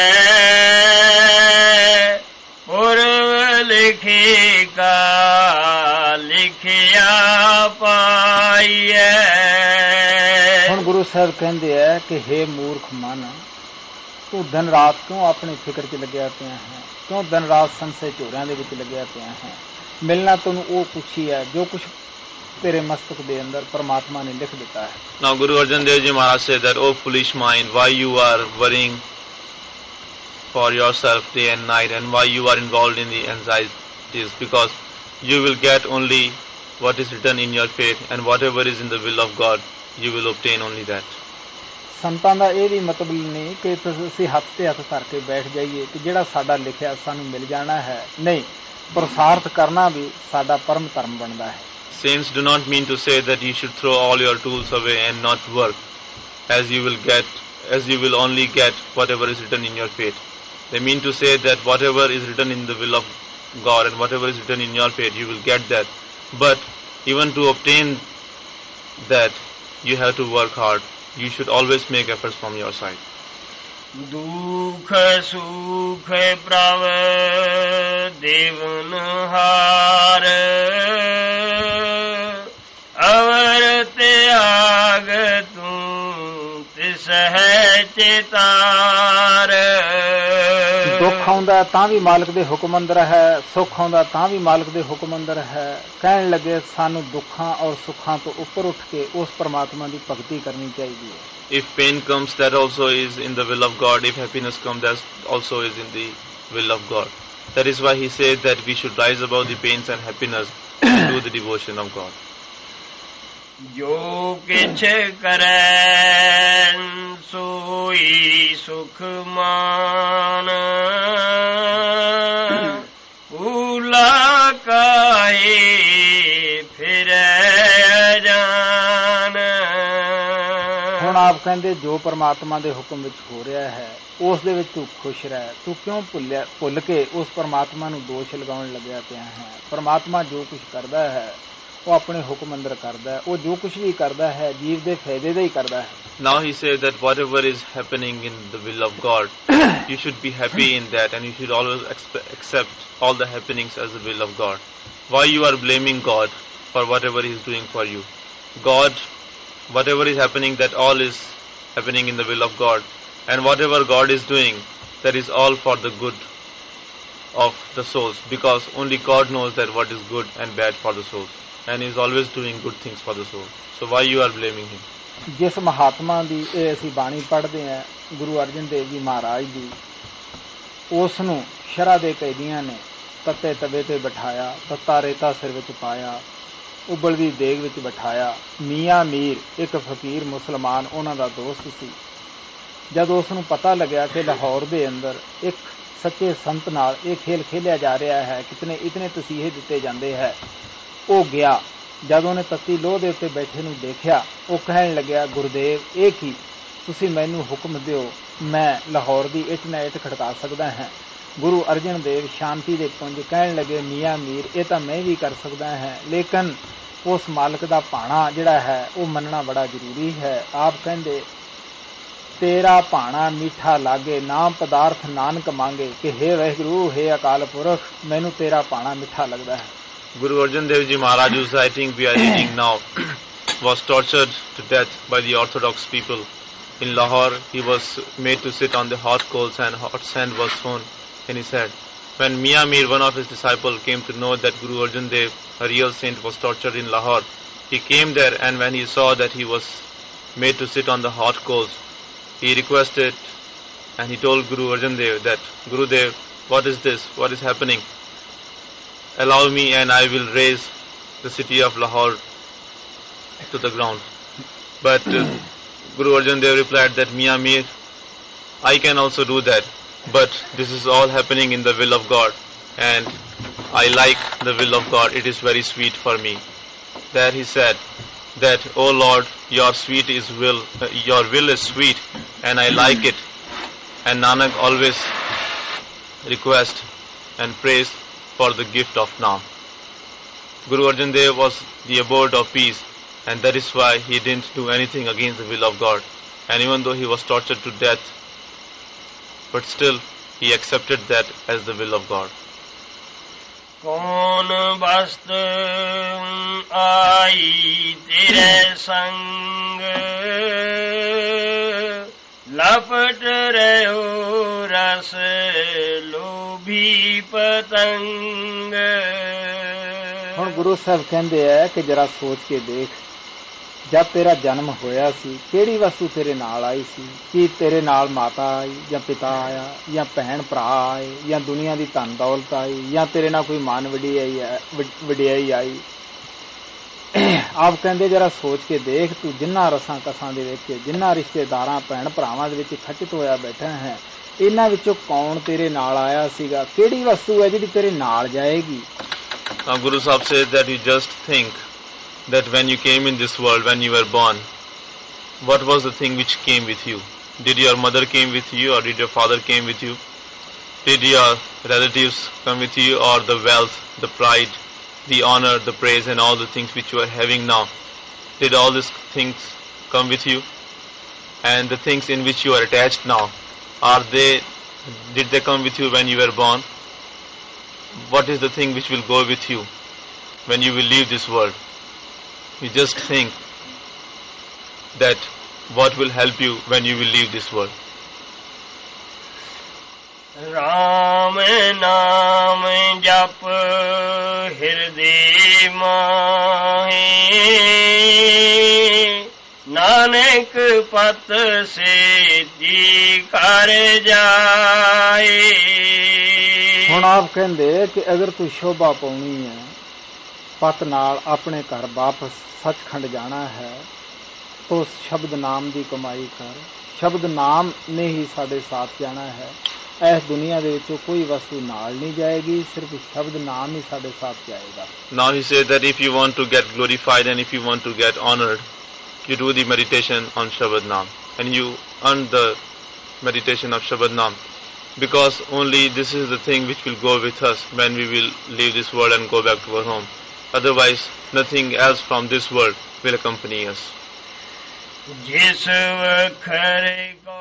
पूर्व लिखे का लिखिया पाइए। ਹੁਣ ਗੁਰੂ ਸਾਹਿਬ ਕਹਿੰਦੇ ਆ ਕਿ हे ਮੂਰਖ ਮਨ, ਤੂੰ ਦਿਨ ਰਾਤ ਕਿਉਂ ਆਪਣੀ ਫਿਕਰ 'ਚ ਲੱਗਿਆ ਪਿਆ ਹੈ, ਕਿਉਂ ਦਿਨ ਰਾਤ ਸੰਸੇ ਝੋਰਿਆਂ ਦੇ ਵਿੱਚ ਲੱਗਿਆ ਪਿਆ ਹੈ। ਮਿਲਣਾ ਤੈਨੂੰ ਉਹ ਕੁਛ ਹੀ ਹੈ ਜੋ ਕੁਛ ਤੇਰੇ ਮਸਤਕ ਦੇ ਅੰਦਰ ਪਰਮਾਤਮਾ ਨੇ ਲਿਖ ਦਿੱਤਾ ਹੈ। Now Guru Arjan Dev Ji Maharaj said that, "O foolish mind, why you are worrying for yourself day and night, and why you are involved in the anxieties, because you will get only what is written in your fate, and whatever is in the will of God, you will obtain only that." ਸੰਤਾਂ ਦਾ ਇਹ ਵੀ ਮਤਲਬ ਨਹੀਂ ਕਿ ਅਸੀਂ ਹੱਥ ਤੇ ਹੱਥ ਧਰ ਕੇ ਬੈਠ ਜਾਈਏ ਕਿ ਜਿਹੜਾ ਸਾਡਾ ਲਿਖਿਆ ਸਾਨੂੰ ਮਿਲ ਜਾਣਾ ਹੈ। ਨਹੀਂ, ਪੁਰਸਾਰਥ ਕਰਨਾ ਵੀ ਸਾਡਾ ਪਰਮ ਧਰਮ ਬਣਦਾ ਹੈ। Saints do not mean to say that you should throw all your tools away and not work, as you will only get whatever is written in your fate. They mean to say that whatever is written in the will of God and whatever is written in your fate, you will get that. But even to obtain that, you have to work hard. You should always make efforts from your side. दुख सुख प्रभ देवन हार अवर त्याग तू तिस है चेतार। ਦੁੱਖ ਆਉਂਦਾ ਤਾਂ ਵੀ ਮਾਲਕ ਦੇ ਹੁਕਮ ਅੰਦਰ ਹੈ, ਸੁੱਖ ਆਉਂਦਾ ਤਾਂ ਵੀ ਮਾਲਕ ਦੇ ਹੁਕਮ ਅੰਦਰ ਹੈ। ਕਹਿਣ ਲੱਗੇ ਸਾਨੂੰ ਦੁੱਖਾਂ ਔਰ ਸੁੱਖਾਂ ਤੋਂ ਉੱਪਰ ਉੱਠ ਕੇ ਉਸ ਪਰਮਾਤਮਾ ਦੀ ਭਗਤੀ ਕਰਨੀ ਚਾਹੀਦੀ ਹੈ। If pain comes, that also is in the will of God. If happiness comes, that also is in the will of God. That is why he said that we should rise above the pains and happiness and do the devotion of God. जो किछ करैन सोई सुख मान भूला काहे फिरै जान। ਹੁਣ ਆਪ ਕਹਿੰਦੇ ਜੋ ਪਰਮਾਤਮਾ ਦੇ ਹੁਕਮ ਵਿੱਚ ਹੋ ਰਿਹਾ ਹੈ ਉਸ ਦੇ ਵਿੱਚ ਤੂੰ ਖੁਸ਼ ਰਹਿ, ਤੂੰ ਕਿਉਂ ਭੁੱਲ ਕੇ ਉਸ ਪਰਮਾਤਮਾ ਨੂੰ ਦੋਸ਼ ਲਗਾਉਣ ਲੱਗਿਆ ਪਿਆ ਹੈ। ਪਰਮਾਤਮਾ ਜੋ ਕੁਝ ਕਰਦਾ ਹੈ ਉਹ ਆਪਣੇ ਹੁਕਮ ਅੰਦਰ ਕਰਦਾ ਹੈ, ਉਹ ਜੋ ਕੁਝ ਵੀ ਕਰਦਾ ਹੈ ਜੀਵ ਦੇ ਫਾਇਦੇ ਦਾ ਹੀ ਕਰਦਾ ਹੈ। Now he says that whatever is happening in the will of God, you should be happy in that, and you should always accept all the happenings as the will of God. Why you are blaming God for whatever he is doing for you? God, whatever is happening, that all is happening in the will of God, and whatever God is doing, that is all for the good of the souls, because only God knows that what is good and bad for the souls, and he is always doing good things for the soul. So why you are blaming him? ਜਿਸ ਮਹਾਤਮਾ ਦੀ ਇਹ ਅਸੀਂ ਬਾਣੀ ਪੜ੍ਹਦੇ ਹਾਂ, ਗੁਰੂ ਅਰਜਨ ਦੇਵ ਜੀ ਮਹਾਰਾਜ ਦੀ, ਉਸ ਨੂੰ ਸ਼ਰ੍ਹਾ ਦੇ ਕੈਦੀਆਂ ਨੇ ਤੱਤੇ ਤਵੇ ਤੇ ਬਿਠਾਇਆ, ਤੱਤਾ ਰੇਤਾ ਸਿਰ ਵਿੱਚ ਪਾਇਆ, ਉਬਲਦੀ ਦੇਗ ਵਿੱਚ ਬਿਠਾਇਆ। ਮੀਆਂ ਮੀਰ ਇੱਕ ਫਕੀਰ ਮੁਸਲਮਾਨ ਉਹਨਾਂ ਦਾ ਦੋਸਤ ਸੀ। ਜਦ ਉਸ ਨੂੰ ਪਤਾ ਲੱਗਿਆ ਕਿ ਲਾਹੌਰ ਦੇ ਅੰਦਰ ਇੱਕ ਸੱਚੇ ਸੰਤ ਨਾਲ ਇਹ ਖੇਲ ਖੇਲਿਆ ਜਾ ਰਿਹਾ ਹੈ, ਕਿਤਨੇ ਇਤਨੇ ਤਸੀਹੇ ਦਿੱਤੇ ਜਾਂਦੇ ਹੈ, ਉਹ ਗਿਆ। ਜਦ ਉਹਨੇ ਤੱਤੀ ਲੋਹ ਦੇ ਉੱਤੇ ਬੈਠੇ ਨੂੰ ਦੇਖਿਆ, ਉਹ ਕਹਿਣ ਲੱਗਿਆ, ਗੁਰਦੇਵ ਇਹ ਕੀ, ਤੁਸੀਂ ਮੈਨੂੰ ਹੁਕਮ ਦਿਓ, ਮੈਂ ਲਾਹੌਰ ਦੀ ਇੱਟ ਨਾਲ ਇੱਟ ਖੜਕਾ ਸਕਦਾ ਹਾਂ। ਗੁਰੂ ਅਰਜਨ ਦੇਵ ਸ਼ਾਂਤੀ ਦੇ ਪੁੰਜ ਕਹਿਣ ਲੱਗੇ, ਮੀਆਂ ਮੀਰ ਇਹ ਤਾਂ ਮੈਂ ਵੀ ਕਰ ਸਕਦਾ ਹਾਂ, ਲੇਕਿਨ ਉਸ ਮਾਲਕ ਦਾ ਭਾਣਾ ਜਿਹੜਾ ਹੈ ਉਹ ਮੰਨਣਾ ਬੜਾ ਜ਼ਰੂਰੀ ਹੈ। ਆਪ ਕਹਿੰਦੇ, ਤੇਰਾ ਭਾਣਾ ਮਿੱਠਾ ਲਾਗੇ, ਨਾਮ ਪਦਾਰਥ ਨਾਨਕ ਮੰਗੇ, ਕਿ ਹੇ ਵਾਹਿਗੁਰੂ, ਹੇ ਅਕਾਲ ਪੁਰਖ, ਮੈਨੂੰ ਤੇਰਾ ਭਾਣਾ ਮਿੱਠਾ ਲੱਗਦਾ ਹੈ। Guru Arjan Dev Ji Maharaj, whose writing we are reading now, was tortured to death by the orthodox people. In Lahore, he was made to sit on the hot coals and hot sand was thrown in his head. When Mia Mir, one of his disciples, came to know that Guru Arjan Dev, a real saint, was tortured in Lahore, he came there, and when he saw that he was made to sit on the hot coals, he requested and he told Guru Arjan Dev that, Gurudev, what is this? What is happening? Allow me and I will raise the city of Lahore to the ground. But Guru Arjan Dev replied that, Mia Mir, I can also do that, but this is all happening in the will of God, and I like the will of God. It is very sweet for me. There he said that, O Lord, your will is sweet, and I like it. And Nanak always requests and prays for the gift of Naam. Guru Arjan Dev was the abode of peace, and that is why he didn't do anything against the will of God. And even though he was tortured to death, but still he accepted that as the will of God. कौन वस्त आई तेरे संग, लपट रहो रस लोभी पतंग। ਹੁਣ ਗੁਰੂ ਸਾਹਿਬ ਕਹਿੰਦੇ ਆ ਕਿ ਜਰਾ ਸੋਚ ਕੇ ਦੇਖ, ਜਦ ਤੇਰਾ ਜਨਮ ਹੋਇਆ ਸੀ ਕਿਹੜੀ ਵਸਤੂ ਤੇਰੇ ਨਾਲ ਆਈ ਸੀ? ਕੀ ਤੇਰੇ ਨਾਲ ਮਾਤਾ ਆਈ, ਜਾਂ ਪਿਤਾ ਆਇਆ, ਜਾਂ ਭੈਣ ਭਰਾ ਆਏ, ਜਾਂ ਦੁਨੀਆ ਦੀ ਧਨ ਦੌਲਤ ਆਈ, ਜਾਂ ਤੇਰੇ ਨਾਲ ਕੋਈ ਮਾਨ ਵਡਿਆਈ ਆਈ? ਆਪ ਕਹਿੰਦੇ ਜਰਾ ਸੋਚ ਕੇ ਦੇਖ, ਤੂੰ ਜਿੰਨਾ ਰਸਾਂ ਕਸਾਂ ਦੇ ਵਿੱਚ, ਜਿੰਨਾ ਰਿਸ਼ਤੇਦਾਰਾਂ ਭੈਣ ਭਰਾਵਾਂ ਦੇ ਵਿੱਚ ਖੱਚਤ ਹੋਇਆ ਬੈਠਾ ਹੈ, ਇਹਨਾਂ ਵਿੱਚੋਂ ਕੌਣ ਤੇਰੇ ਨਾਲ ਆਇਆ ਸੀਗਾ? ਕਿਹੜੀ ਵਸਤੂ ਹੈ ਜਿਹੜੀ ਤੇਰੇ ਨਾਲ ਜਾਏਗੀ? Now Guru Sahib says that you just think that when you came in this world, when you were born, what was the thing which came with you? Did your mother came with you, or did your father came with you? Did your relatives come with you, or the wealth, the pride, the honor, the praise, and all the things which you are having now? Did all these things come with you? And the things in which you are attached now, did they come with you when you were born? What is the thing which will go with you when you will leave this world? You just think that what will help you when you will leave this world. Ram नाम जप हृदय माहे, नानक पत से दी कर जाए। ਹੁਣ ਆਪ ਕਹਿੰਦੇ ਕਿ ਅਗਰ ਤੂੰ ਸ਼ੋਭਾ ਪਾਉਣੀ ਹੈ, ਪਤ ਨਾਲ ਆਪਣੇ ਘਰ ਵਾਪਸ ਸੱਚਖੰਡ ਜਾਣਾ ਹੈ, ਤਾਂ ਸ਼ਬਦ ਨਾਮ ਦੀ ਕਮਾਈ ਕਰ। ਸ਼ਬਦ ਨਾਮ ਨੇ ਹੀ ਸਾਡੇ ਸਾਥ ਜਾਣਾ ਹੈ। ਇਸ ਦੁਨੀਆ ਦੇ ਵਿੱਚੋਂ ਕੋਈ ਵਸਤੂ ਨਾਲ ਨਹੀਂ ਜਾਏਗੀ, ਸਿਰਫ ਸ਼ਬਦ ਨਾਮ ਹੀ ਸਾਡੇ ਸਾਥ ਜਾਏਗਾ। Now he says that if you want to get glorified and if you want to get honored, you do the meditation on Shabad Naam, and you earn the meditation of Shabad Naam, because only this is the thing which will go with us when we will leave this world and go back to our home. Otherwise, nothing else from this world will accompany us. जिस वखर को।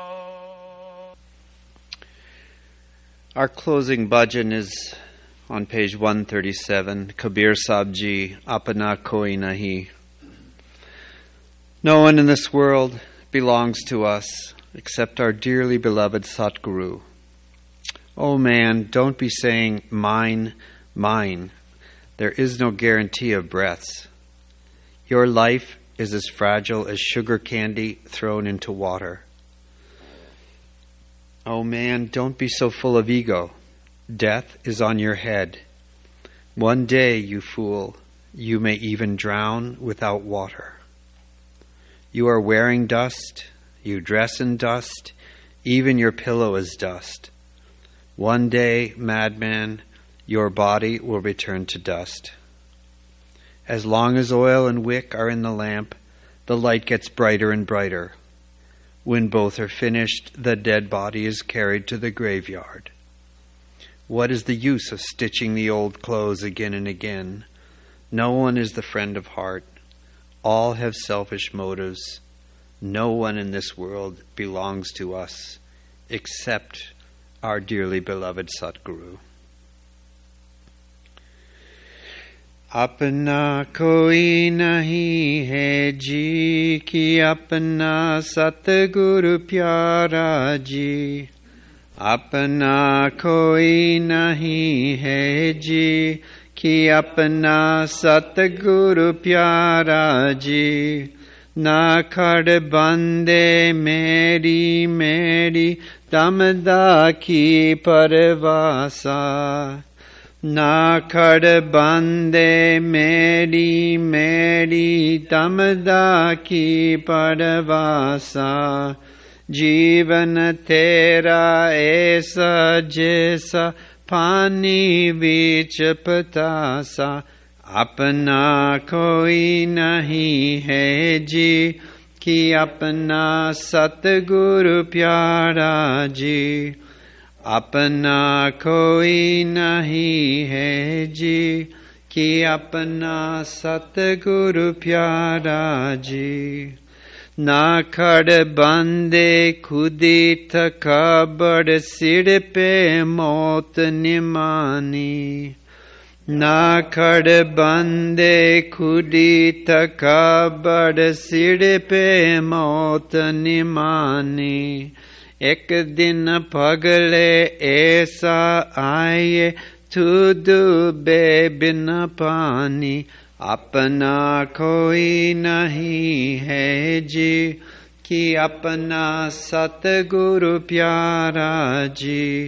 Our closing bhajan is on page 137, Kabir Sahib Ji, Apna Koi Nahi. No one in this world belongs to us except our dearly beloved Satguru. Oh man, don't be saying mine, mine. There is no guarantee of breaths. Your life is as fragile as sugar candy thrown into water. Oh man, don't be so full of ego. Death is on your head. One day, you fool, you may even drown without water. You are wearing dust, you dress in dust, Even your pillow is dust. One day, madman, your body will return to dust. As long as oil and wick are in the lamp, the light gets brighter and brighter. When both are finished, the dead body is carried to the graveyard. What is the use of stitching the old clothes again and again? No one is the friend of heart. All have selfish motives. No one in this world belongs to us except our dearly beloved Satguru. Apna koi nahi hai ji ki apna Satguru pyara ji. Apna koi nahi hai ji ki apna Satguru pyara ji. Na khad bande meri meri damda ki parvasa. Na khad bande meri meri damda ki parvasa. Jivan tera aisa jaisa pani vich patasa. Apna koi nahi hai ji ki apna Satguru pyara ji. Apna koi nahi hai ji ki apna Satguru pyara ji. Na khad bande khudi thakabad sir pe maut nimani. Na khad bande khudi thakabad sir pe maut nimani. Ek din pagale aisa aaye tudu be bin pani. Apna koi nahi hai ji ki apna Satguru pyara ji.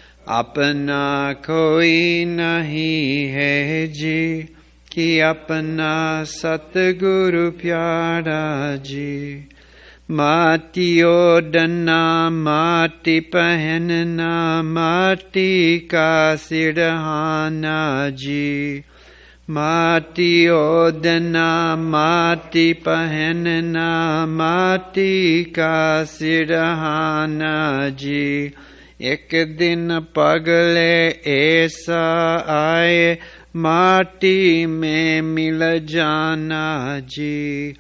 Apna koi nahi hai ji ki apna Satguru pyara ji. Mati odana mati pahenna mati ka sirhana ji. Mati odana mati pahenna mati ka sirhana ji. Ek din pagale aisa aaye mati mein mil jana ji.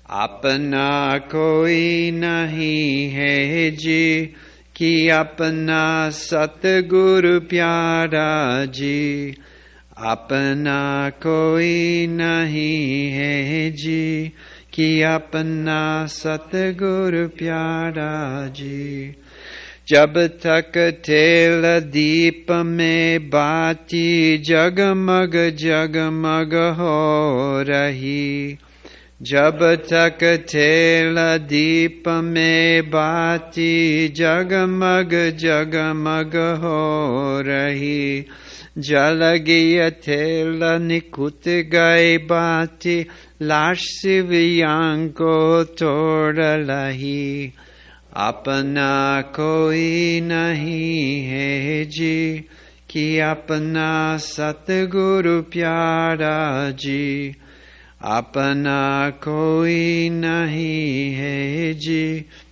Apna koi nahi hai ji ki apna Satguru pyara ji. Apna koi nahi hai ji ki apna Satguru pyara ji. जब तक तेल दीप में बाती जगमग जगमग हो रही. जब तक तेल दीप में बाती जगमग जगमग हो रही. जल गई तेल निकुत गई बाती लाश शिवयांग को तोड़ लही. अपना कोई नहीं है जी कि अपना सतगुरु प्यारा जी. अपना कोई नहीं है जी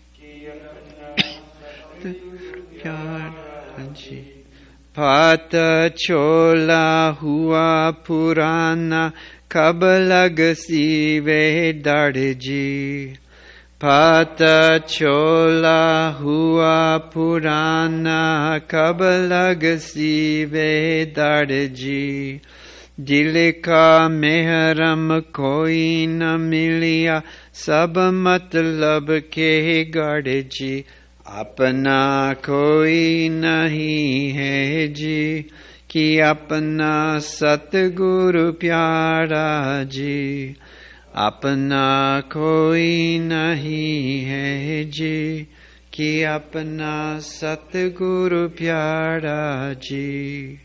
प्यारा जी. पता चला हुआ पुराना कब लग सीवे दर्द जी. पता चला हुआ पुराना कब लग सीवे दर्द जी. दिल का मेहरम कोई न मिलिया सब मतलब के गढ़ जी. अपना कोई नहीं है जी कि अपना सतगुरु प्यारा जी. अपना कोई नहीं है जी कि अपना सतगुरु प्यारा जी.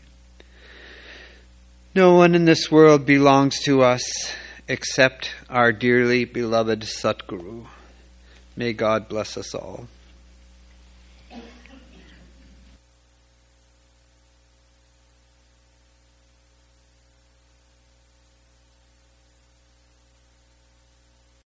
No one in this world belongs to us except our dearly beloved Satguru. May God bless us all.